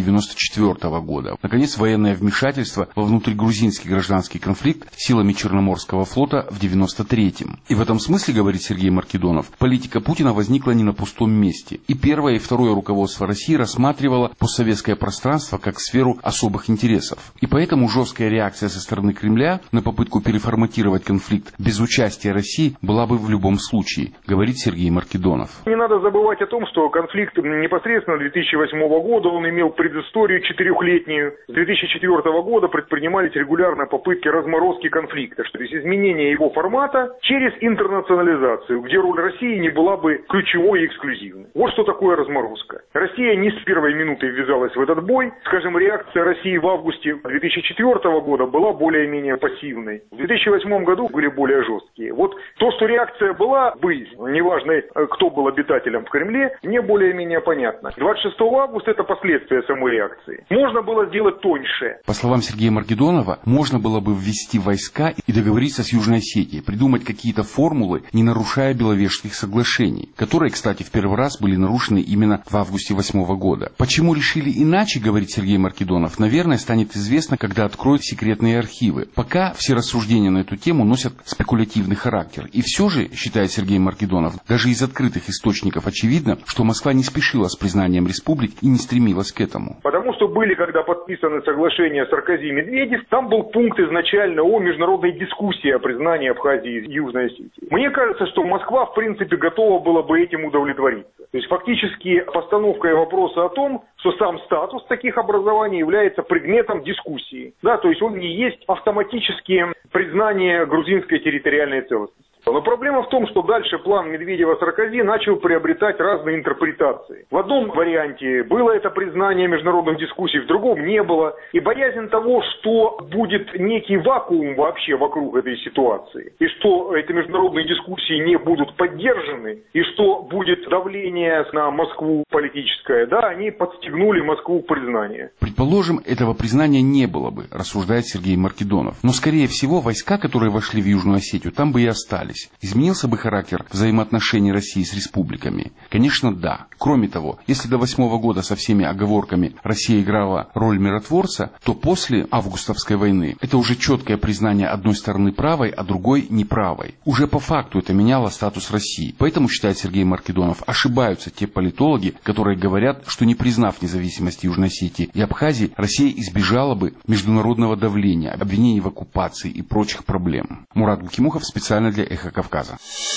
94 года, наконец, военное вмешательство во внутригрузинский гражданский конфликт силами Черноморского флота в 93-м. И в этом смысле, говорит Сергей Маркидонов, политика Путина возникла не на пустом месте. И первое, и второе руководство России рассматривало постсоветское пространство как сферу особых интересов. И поэтому жесткая реакция со стороны Кремля на попытку переформатировать конфликт без участия России была бы в любом случае, говорит Сергей Маркидонов. Не надо забывать о том, что конфликт непосредственно 2008 года, он имел предысторию 4-летнюю. С 2004 года предпринимались регулярно попытки разморозки конфликта, то есть изменение его формата через интернационализацию, где роль России не была бы ключевой и эксклюзивной. Вот что такое разморозка. Россия не с первой минуты ввязалась в этот бой. Скажем, реакция России в августе 2004 года была более-менее пассивной. В 2008 году были более жесткие. Вот то, что реакция была бы, неважно, кто был обитателем в Кремле, мне более-менее понятно. 26 августа это последствия самой реакции. Можно было сделать тоньше. По словам Сергея Маркидонова, можно было бы ввести войска и договориться с Южной Осетией, придумать какие-то формулы, не нарушая Беловежских соглашений, которые, кстати, в первый раз были нарушены именно в августе 2008 года. Почему решили иначе, говорит Сергей Маркидонов, наверное, станет известно, когда откроют секретные архивы. Пока все рассуждения на эту тему носят спекулятивный характер. И все же, считает Сергей Маркидонов, даже из открытых источников очевидно, что Москва не спешила с признанием республик и не стремилась к этому. Потому что были, когда подписаны соглашения Саркози и Медведев, там был пункт изначально о международной дискуссии о признании Абхазии и Южной Осетии. Мне кажется, что Москва, в принципе, готова была бы этим удовлетвориться. То есть фактически постановкой вопроса о том, что сам статус таких образований является предметом дискуссии. Да, то есть он не есть автоматически признание грузинской территориальной целостности. Но проблема в том, что дальше план Медведева-Саркози начал приобретать разные интерпретации. В одном варианте было это признание международных дискуссий, в другом не было. И боязнь того, что будет некий вакуум вообще вокруг этой ситуации, и что эти международные дискуссии не будут поддержаны, и что будет давление на Москву политическое, да, они подстегнули Москву к признанию. Предположим, этого признания не было бы, рассуждает Сергей Маркидонов. Но, скорее всего, войска, которые вошли в Южную Осетию, там бы и остались. изменилось? Изменился бы характер взаимоотношений России с республиками? Конечно, да. Кроме того, если до 2008 года со всеми оговорками Россия играла роль миротворца, то после августовской войны это уже четкое признание одной стороны правой, а другой неправой. Уже по факту это меняло статус России. Поэтому, считает Сергей Маркидонов, ошибаются те политологи, которые говорят, что не признав независимость Южной Осетии и Абхазии, Россия избежала бы международного давления, обвинений в оккупации и прочих проблем. Мурат Гукимухов специально для «Эхо Кавказа».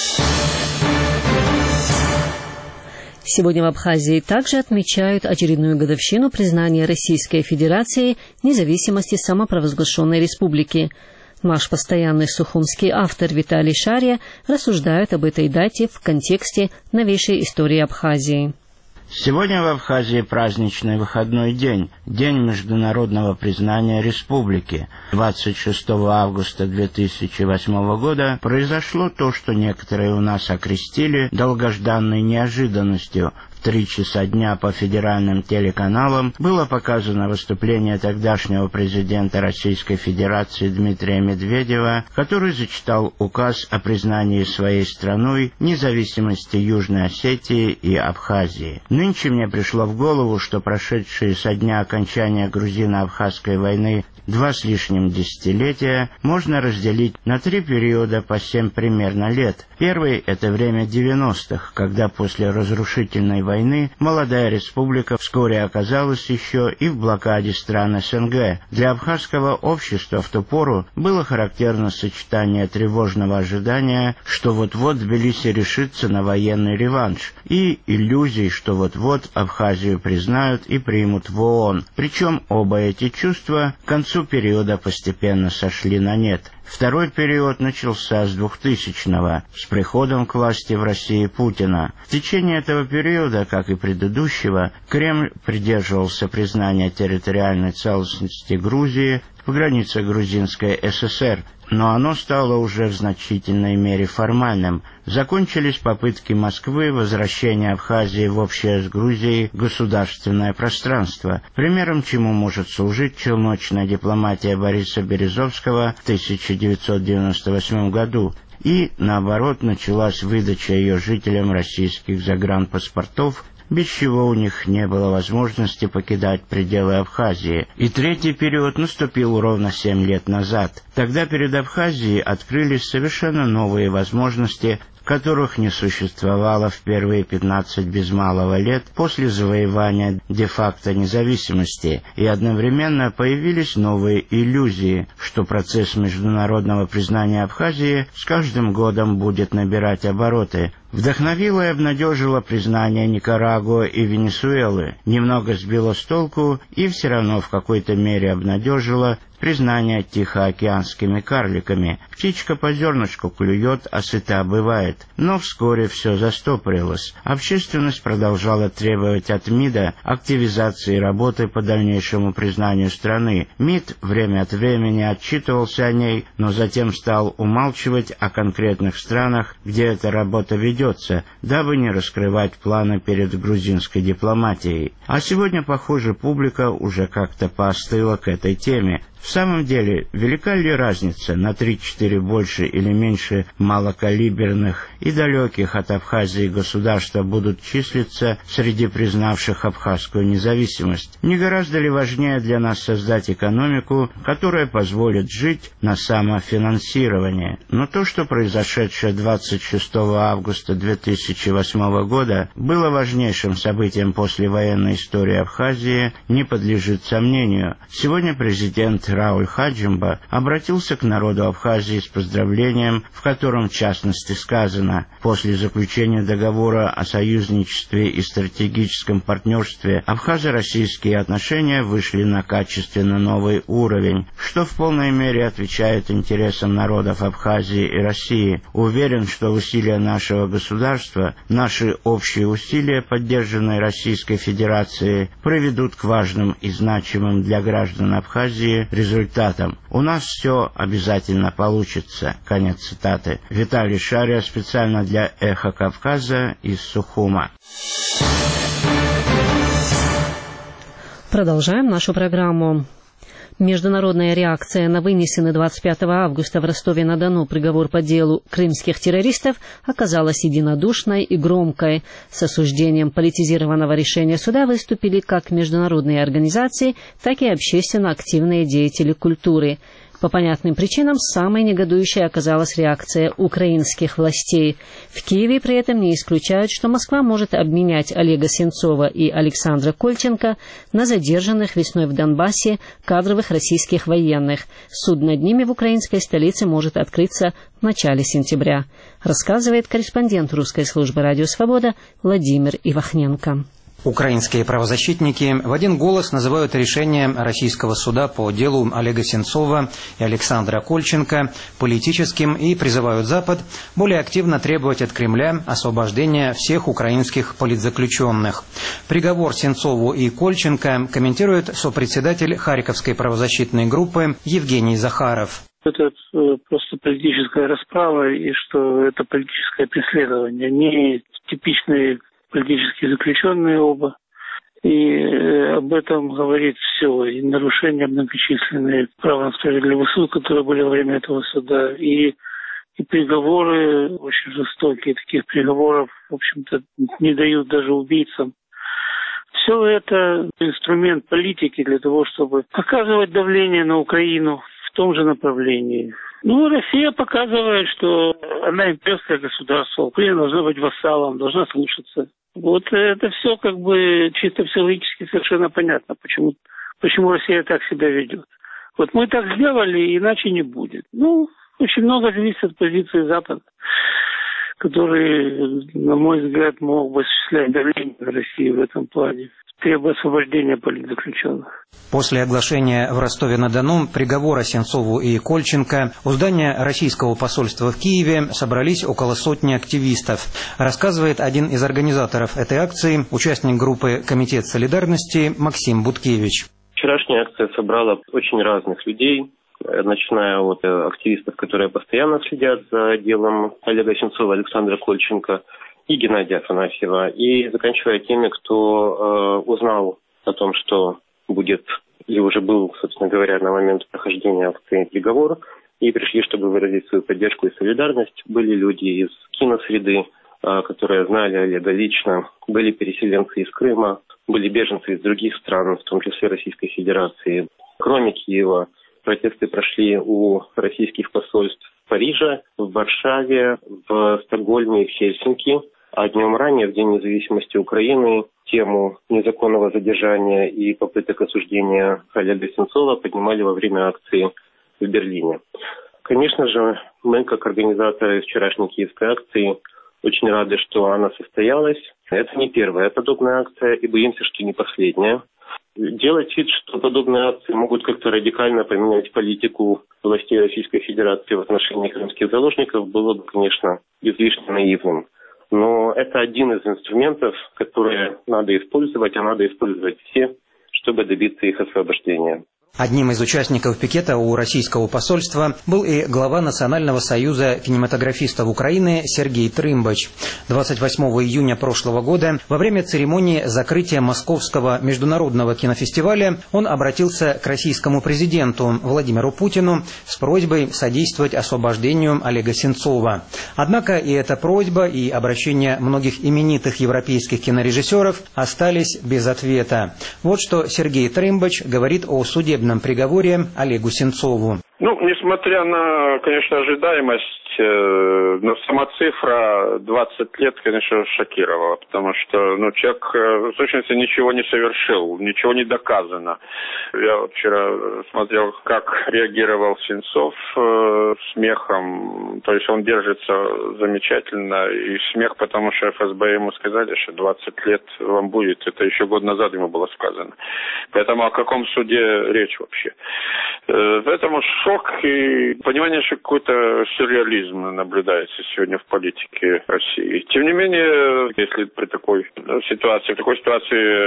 Сегодня в Абхазии также отмечают очередную годовщину признания Российской Федерации независимости самопровозглашенной республики. Наш постоянный сухумский автор Виталий Шария рассуждает об этой дате в контексте новейшей истории Абхазии. Сегодня в Абхазии праздничный выходной день, день международного признания республики. 26 августа 2008 года произошло то, что некоторые у нас окрестили долгожданной неожиданностью. В 3 часа дня по федеральным телеканалам было показано выступление тогдашнего президента Российской Федерации Дмитрия Медведева, который зачитал указ о признании своей страной независимости Южной Осетии и Абхазии. Нынче мне пришло в голову, что прошедшие со дня окончания грузино-абхазской войны 2 с лишним десятилетия можно разделить на 3 периода по 7 примерно лет. Первый – это время 90-х, когда после разрушительной войны молодая республика вскоре оказалась еще и в блокаде стран СНГ. Для абхазского общества в ту пору было характерно сочетание тревожного ожидания, что вот-вот Тбилиси решится на военный реванш, и иллюзий, что вот-вот Абхазию признают и примут в ООН. Причем оба эти чувства к концу периода постепенно сошли на нет. Второй период начался с 2000-го, с приходом к власти в России Путина. В течение этого периода, как и предыдущего, Кремль придерживался признания территориальной целостности Грузии в границах Грузинской ССР, но оно стало уже в значительной мере формальным. Закончились попытки Москвы возвращения Абхазии в общее с Грузией государственное пространство, примером чему может служить челночная дипломатия Бориса Березовского в 1998 году. И, наоборот, началась выдача ее жителям российских загранпаспортов, без чего у них не было возможности покидать пределы Абхазии. И третий период наступил ровно 7 лет назад. Тогда перед Абхазией открылись совершенно новые возможности, которых не существовало в первые 15 без малого лет после завоевания де-факто независимости, и одновременно появились новые иллюзии, что процесс международного признания Абхазии с каждым годом будет набирать обороты. Вдохновило и обнадежило признание Никарагуа и Венесуэлы, немного сбило с толку и все равно в какой-то мере обнадежило признание тихоокеанскими карликами. Птичка по зернышку клюет, а сыта бывает. Но вскоре все застопорилось. Общественность продолжала требовать от МИДа активизации работы по дальнейшему признанию страны. МИД время от времени отчитывался о ней, но затем стал умалчивать о конкретных странах, где эта работа ведется, дабы не раскрывать планы перед грузинской дипломатией. А сегодня, похоже, публика уже как-то поостыла к этой теме. В самом деле, велика ли разница на 3-4 больше или меньше малокалиберных и далеких от Абхазии государства будут числиться среди признавших абхазскую независимость? Не гораздо ли важнее для нас создать экономику, которая позволит жить на самофинансирование? Но то, что произошедшее 26 августа 2008 года было важнейшим событием послевоенной истории Абхазии, не подлежит сомнению. Сегодня президент Рауль Хаджимба обратился к народу Абхазии с поздравлением, в котором в частности сказано: после заключения договора о союзничестве и стратегическом партнерстве абхазо-российские отношения вышли на качественно новый уровень, что в полной мере отвечает интересам народов Абхазии и России. Уверен, что усилия нашего государства, наши общие усилия, поддержанные Российской Федерацией, приведут к важным и значимым для граждан Абхазии результатам. У нас все обязательно получится. Конец цитаты. Виталий Шария специально для «Эхо Кавказа» из Сухума. Продолжаем нашу программу. Международная реакция на вынесенный 25 августа в Ростове-на-Дону приговор по делу крымских террористов оказалась единодушной и громкой. С осуждением политизированного решения суда выступили как международные организации, так и общественно активные деятели культуры. По понятным причинам самой негодующей оказалась реакция украинских властей. В Киеве при этом не исключают, что Москва может обменять Олега Сенцова и Александра Кольченко на задержанных весной в Донбассе кадровых российских военных. Суд над ними в украинской столице может открыться в начале сентября, рассказывает корреспондент русской службы «Радио Свобода» Владимир Ивахненко. Украинские правозащитники в один голос называют решение российского суда по делу Олега Сенцова и Александра Кольченко политическим и призывают Запад более активно требовать от Кремля освобождения всех украинских политзаключенных. Приговор Сенцову и Кольченко комментирует сопредседатель Харьковской правозащитной группы Евгений Захаров. Это просто политическая расправа, и что это политическое преследование, не типичные политические заключенные оба. И об этом говорит все. И нарушения многочисленные права на справедливый суд, которые были во время этого суда, и приговоры очень жестокие. Таких приговоров, в общем-то, не дают даже убийцам. Все это инструмент политики для того, чтобы оказывать давление на Украину в том же направлении. Россия показывает, что она имперское государство, Украина должна быть вассалом, должна слушаться. Вот это все чисто психологически совершенно понятно, почему Россия так себя ведет. Вот мы так сделали, иначе не будет. Очень много зависит от позиции Запада, который, на мой взгляд, мог бы осуществлять давление на Россию в этом плане, требуя освобождения политзаключенных. После оглашения в Ростове-на-Дону приговора Сенцову и Кольченко у здания российского посольства в Киеве собрались около сотни активистов. Рассказывает один из организаторов этой акции, участник группы «Комитет солидарности» Максим Буткевич. Вчерашняя акция собрала очень разных людей, начиная от активистов, которые постоянно следят за делом Олега Сенцова, Александра Кольченко и Геннадия Афанасьева, и заканчивая теми, кто узнал о том, что будет или уже был, собственно говоря, на момент прохождения акции приговор, и пришли, чтобы выразить свою поддержку и солидарность. Были люди из киносреды, которые знали Олега лично, были переселенцы из Крыма, были беженцы из других стран, в том числе Российской Федерации. Кроме Киева, протесты прошли у российских посольств в Париже, в Варшаве, в Стокгольме и в Хельсинки. А днем ранее, в День независимости Украины, тему незаконного задержания и попыток осуждения Олега Сенцова поднимали во время акции в Берлине. Конечно же, мы, как организаторы вчерашней киевской акции, очень рады, что она состоялась. Это не первая подобная акция, и боимся, что не последняя. Делать вид, что подобные акции могут как-то радикально поменять политику властей Российской Федерации в отношении крымских заложников, было бы, конечно, излишне наивным. Но это один из инструментов, которые надо использовать, а надо использовать все, чтобы добиться их освобождения. Одним из участников пикета у российского посольства был и глава Национального союза кинематографистов Украины Сергей Трымбач. 28 июня прошлого года во время церемонии закрытия Московского международного кинофестиваля он обратился к российскому президенту Владимиру Путину с просьбой содействовать освобождению Олега Сенцова. Однако и эта просьба, и обращение многих именитых европейских кинорежиссеров остались без ответа. Вот что Сергей Трымбач говорит о судебном приговоре Олегу Сенцову. Несмотря на, конечно, ожидаемость, но сама цифра 20 лет, конечно, шокировала, потому что человек, в сущности, ничего не совершил, ничего не доказано. Я вчера смотрел, как реагировал Сенцов смехом, то есть он держится замечательно, и смех, потому что ФСБ ему сказали, что 20 лет вам будет, это еще год назад ему было сказано. Поэтому о каком суде речь вообще? Поэтому шок и понимание, что какой-то сюрреализм наблюдается сегодня в политике России. Тем не менее, если при такой ситуации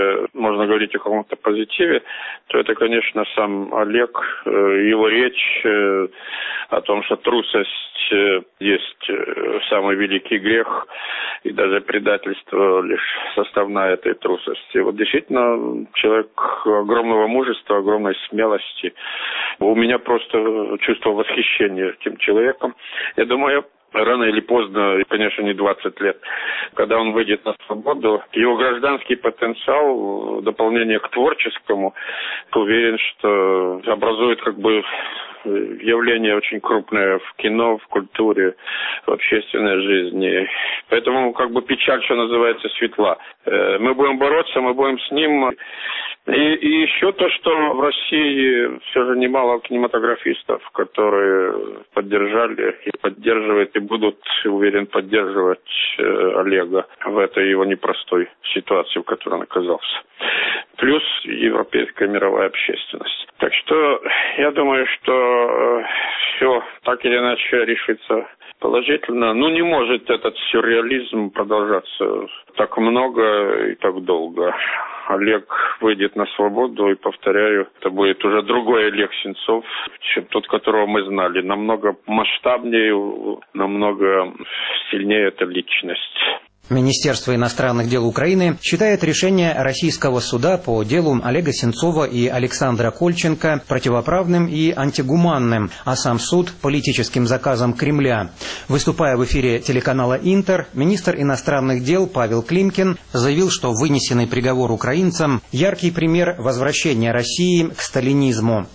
можно говорить о каком-то позитиве, то это, конечно, сам Олег, его речь о том, что трусость есть самый великий грех, и даже предательство лишь составная этой трусости. Вот действительно человек огромного мужества, огромной смелости. У меня просто чувство восхищения этим человеком. Я думаю, рано или поздно, конечно, не 20 лет, когда он выйдет на свободу, его гражданский потенциал в дополнение к творческому, уверен, что образует как бы явление очень крупное в кино, в культуре, в общественной жизни. Поэтому как бы печаль, что называется, светла. Мы будем бороться, мы будем с ним. И еще то, что в России все же немало кинематографистов, которые поддержали и поддерживают, и будут, уверен, поддерживать Олега в этой его непростой ситуации, в которой он оказался. Плюс европейская мировая общественность. Так что я думаю, что все так или иначе решится положительно. Ну, не может этот сюрреализм продолжаться так много и так долго. Олег выйдет на свободу, и, повторяю, это будет уже другой Олег Сенцов, чем тот, которого мы знали. Намного масштабнее, намного сильнее эта личность. Министерство иностранных дел Украины считает решение российского суда по делу Олега Сенцова и Александра Кольченко противоправным и антигуманным, а сам суд – политическим заказом Кремля. Выступая в эфире телеканала «Интер», министр иностранных дел Павел Климкин заявил, что вынесенный приговор украинцам – яркий пример возвращения России к сталинизму.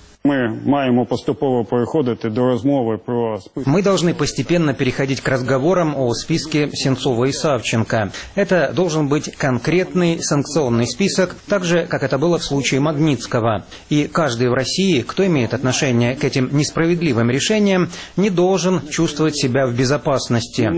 Мы должны постепенно переходить к разговорам о списке Сенцова и Савченко. Это должен быть конкретный санкционный список, так же, как это было в случае Магнитского. И каждый в России, кто имеет отношение к этим несправедливым решениям, не должен чувствовать себя в безопасности,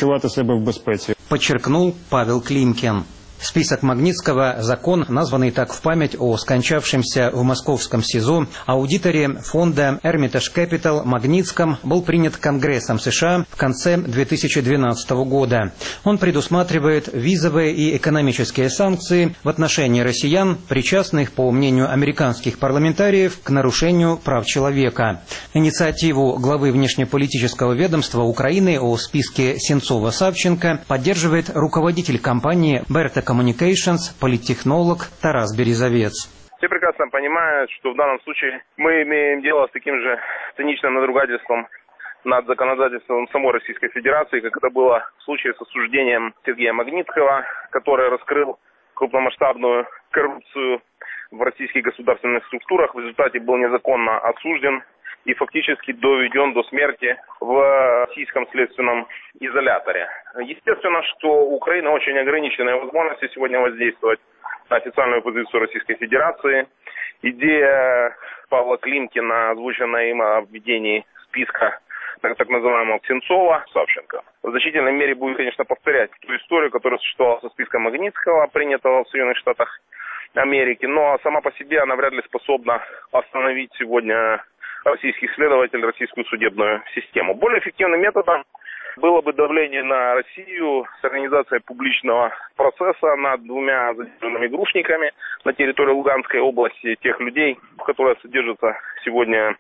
подчеркнул Павел Климкин. Список Магнитского – закон, названный так в память о скончавшемся в московском СИЗО аудиторе фонда Hermitage Capital Магнитском, был принят Конгрессом США в конце 2012 года. Он предусматривает визовые и экономические санкции в отношении россиян, причастных, по мнению американских парламентариев, к нарушению прав человека. Инициативу главы внешнеполитического ведомства Украины о списке Сенцова-Савченко поддерживает руководитель компании Berta Communications, политтехнолог Тарас Березовец. Все прекрасно понимают, что в данном случае мы имеем дело с таким же циничным надругательством над законодательством самой Российской Федерации, как это было в случае с осуждением Сергея Магнитского, который раскрыл крупномасштабную коррупцию в российских государственных структурах, в результате был незаконно осужден и фактически доведен до смерти в российском следственном изоляторе. Естественно, что у Украины очень ограниченные возможности сегодня воздействовать на официальную позицию Российской Федерации. Идея Павла Климкина, озвученная им о введении списка так называемого Сенцова, Савченко, в значительной мере будет, конечно, повторять ту историю, которая существовала со списком Магнитского, принятого в Соединенных Штатах Америки, но сама по себе она вряд ли способна остановить сегодня российских следователей, российскую судебную систему. Более эффективным методом было бы давление на Россию с организацией публичного процесса над двумя задержанными грушниками на территории Луганской области, тех людей, которые содержатся сегодня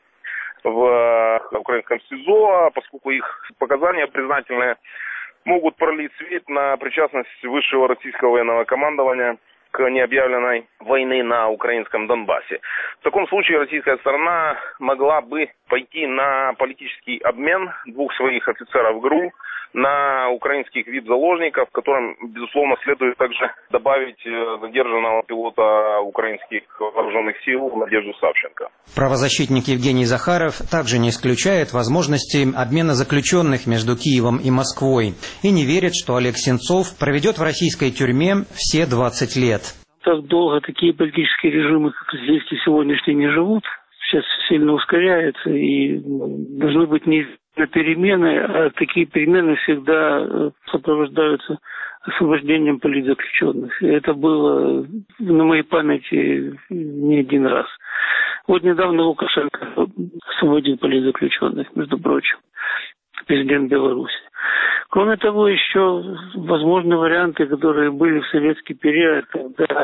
в украинском СИЗО, поскольку их показания признательные могут пролить свет на причастность высшего российского военного командования к необъявленной войны на украинском Донбассе. В таком случае российская сторона могла бы пойти на политический обмен двух своих офицеров ГРУ на украинских вип-заложников, которым, безусловно, следует также добавить задержанного пилота украинских вооруженных сил Надежду Савченко. Правозащитник Евгений Захаров также не исключает возможности обмена заключенных между Киевом и Москвой и не верит, что Олег Сенцов проведет в российской тюрьме все 20 лет. Так долго такие политические режимы, как здесь и сегодняшние, не живут. Сейчас сильно ускоряется, и должны быть не перемены, а такие перемены всегда сопровождаются освобождением политзаключенных. И это было на моей памяти не один раз. Вот недавно Лукашенко освободил политзаключенных, между прочим, президент Беларуси. Кроме того, еще возможны варианты, которые были в советский период, когда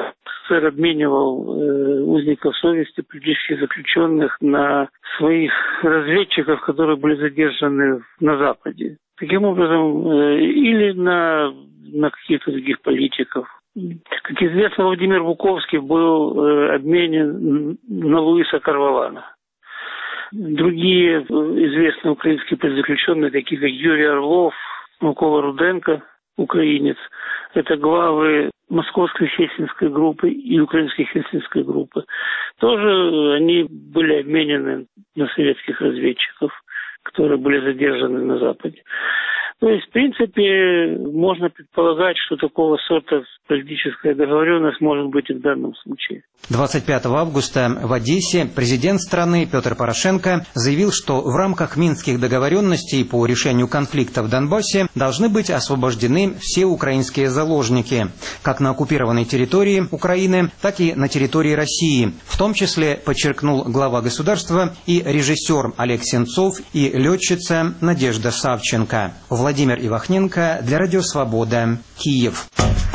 СССР обменивал узников совести, политических заключенных, на своих разведчиков, которые были задержаны на Западе. Таким образом, или на каких-то других политиков. Как известно, Владимир Буковский был обменен на Луиса Карвалана. Другие известные украинские политзаключенные, такие как Юрий Орлов, Микола Руденко, украинец, это главы Московской Хельсинской группы и Украинской Хельсинской группы. Тоже они были обменены на советских разведчиков, которые были задержаны на Западе. То есть, в принципе, можно предполагать, что такого сорта политическая договоренность может быть и в данном случае. 25 августа в Одессе президент страны Петр Порошенко заявил, что в рамках Минских договоренностей по решению конфликта в Донбассе должны быть освобождены все украинские заложники, как на оккупированной территории Украины, так и на территории России. В том числе, подчеркнул глава государства, и режиссер Олег Сенцов, и летчица Надежда Савченко. Владимир Ивахненко для Радио Свобода, Киев.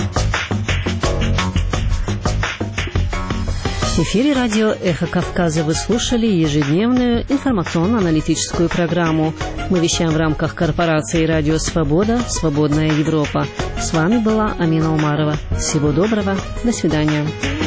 В эфире радио «Эхо Кавказа» вы слушали ежедневную информационно-аналитическую программу. Мы вещаем в рамках корпорации «Радио Свобода. Свободная Европа». С вами была Амина Умарова. Всего доброго. До свидания.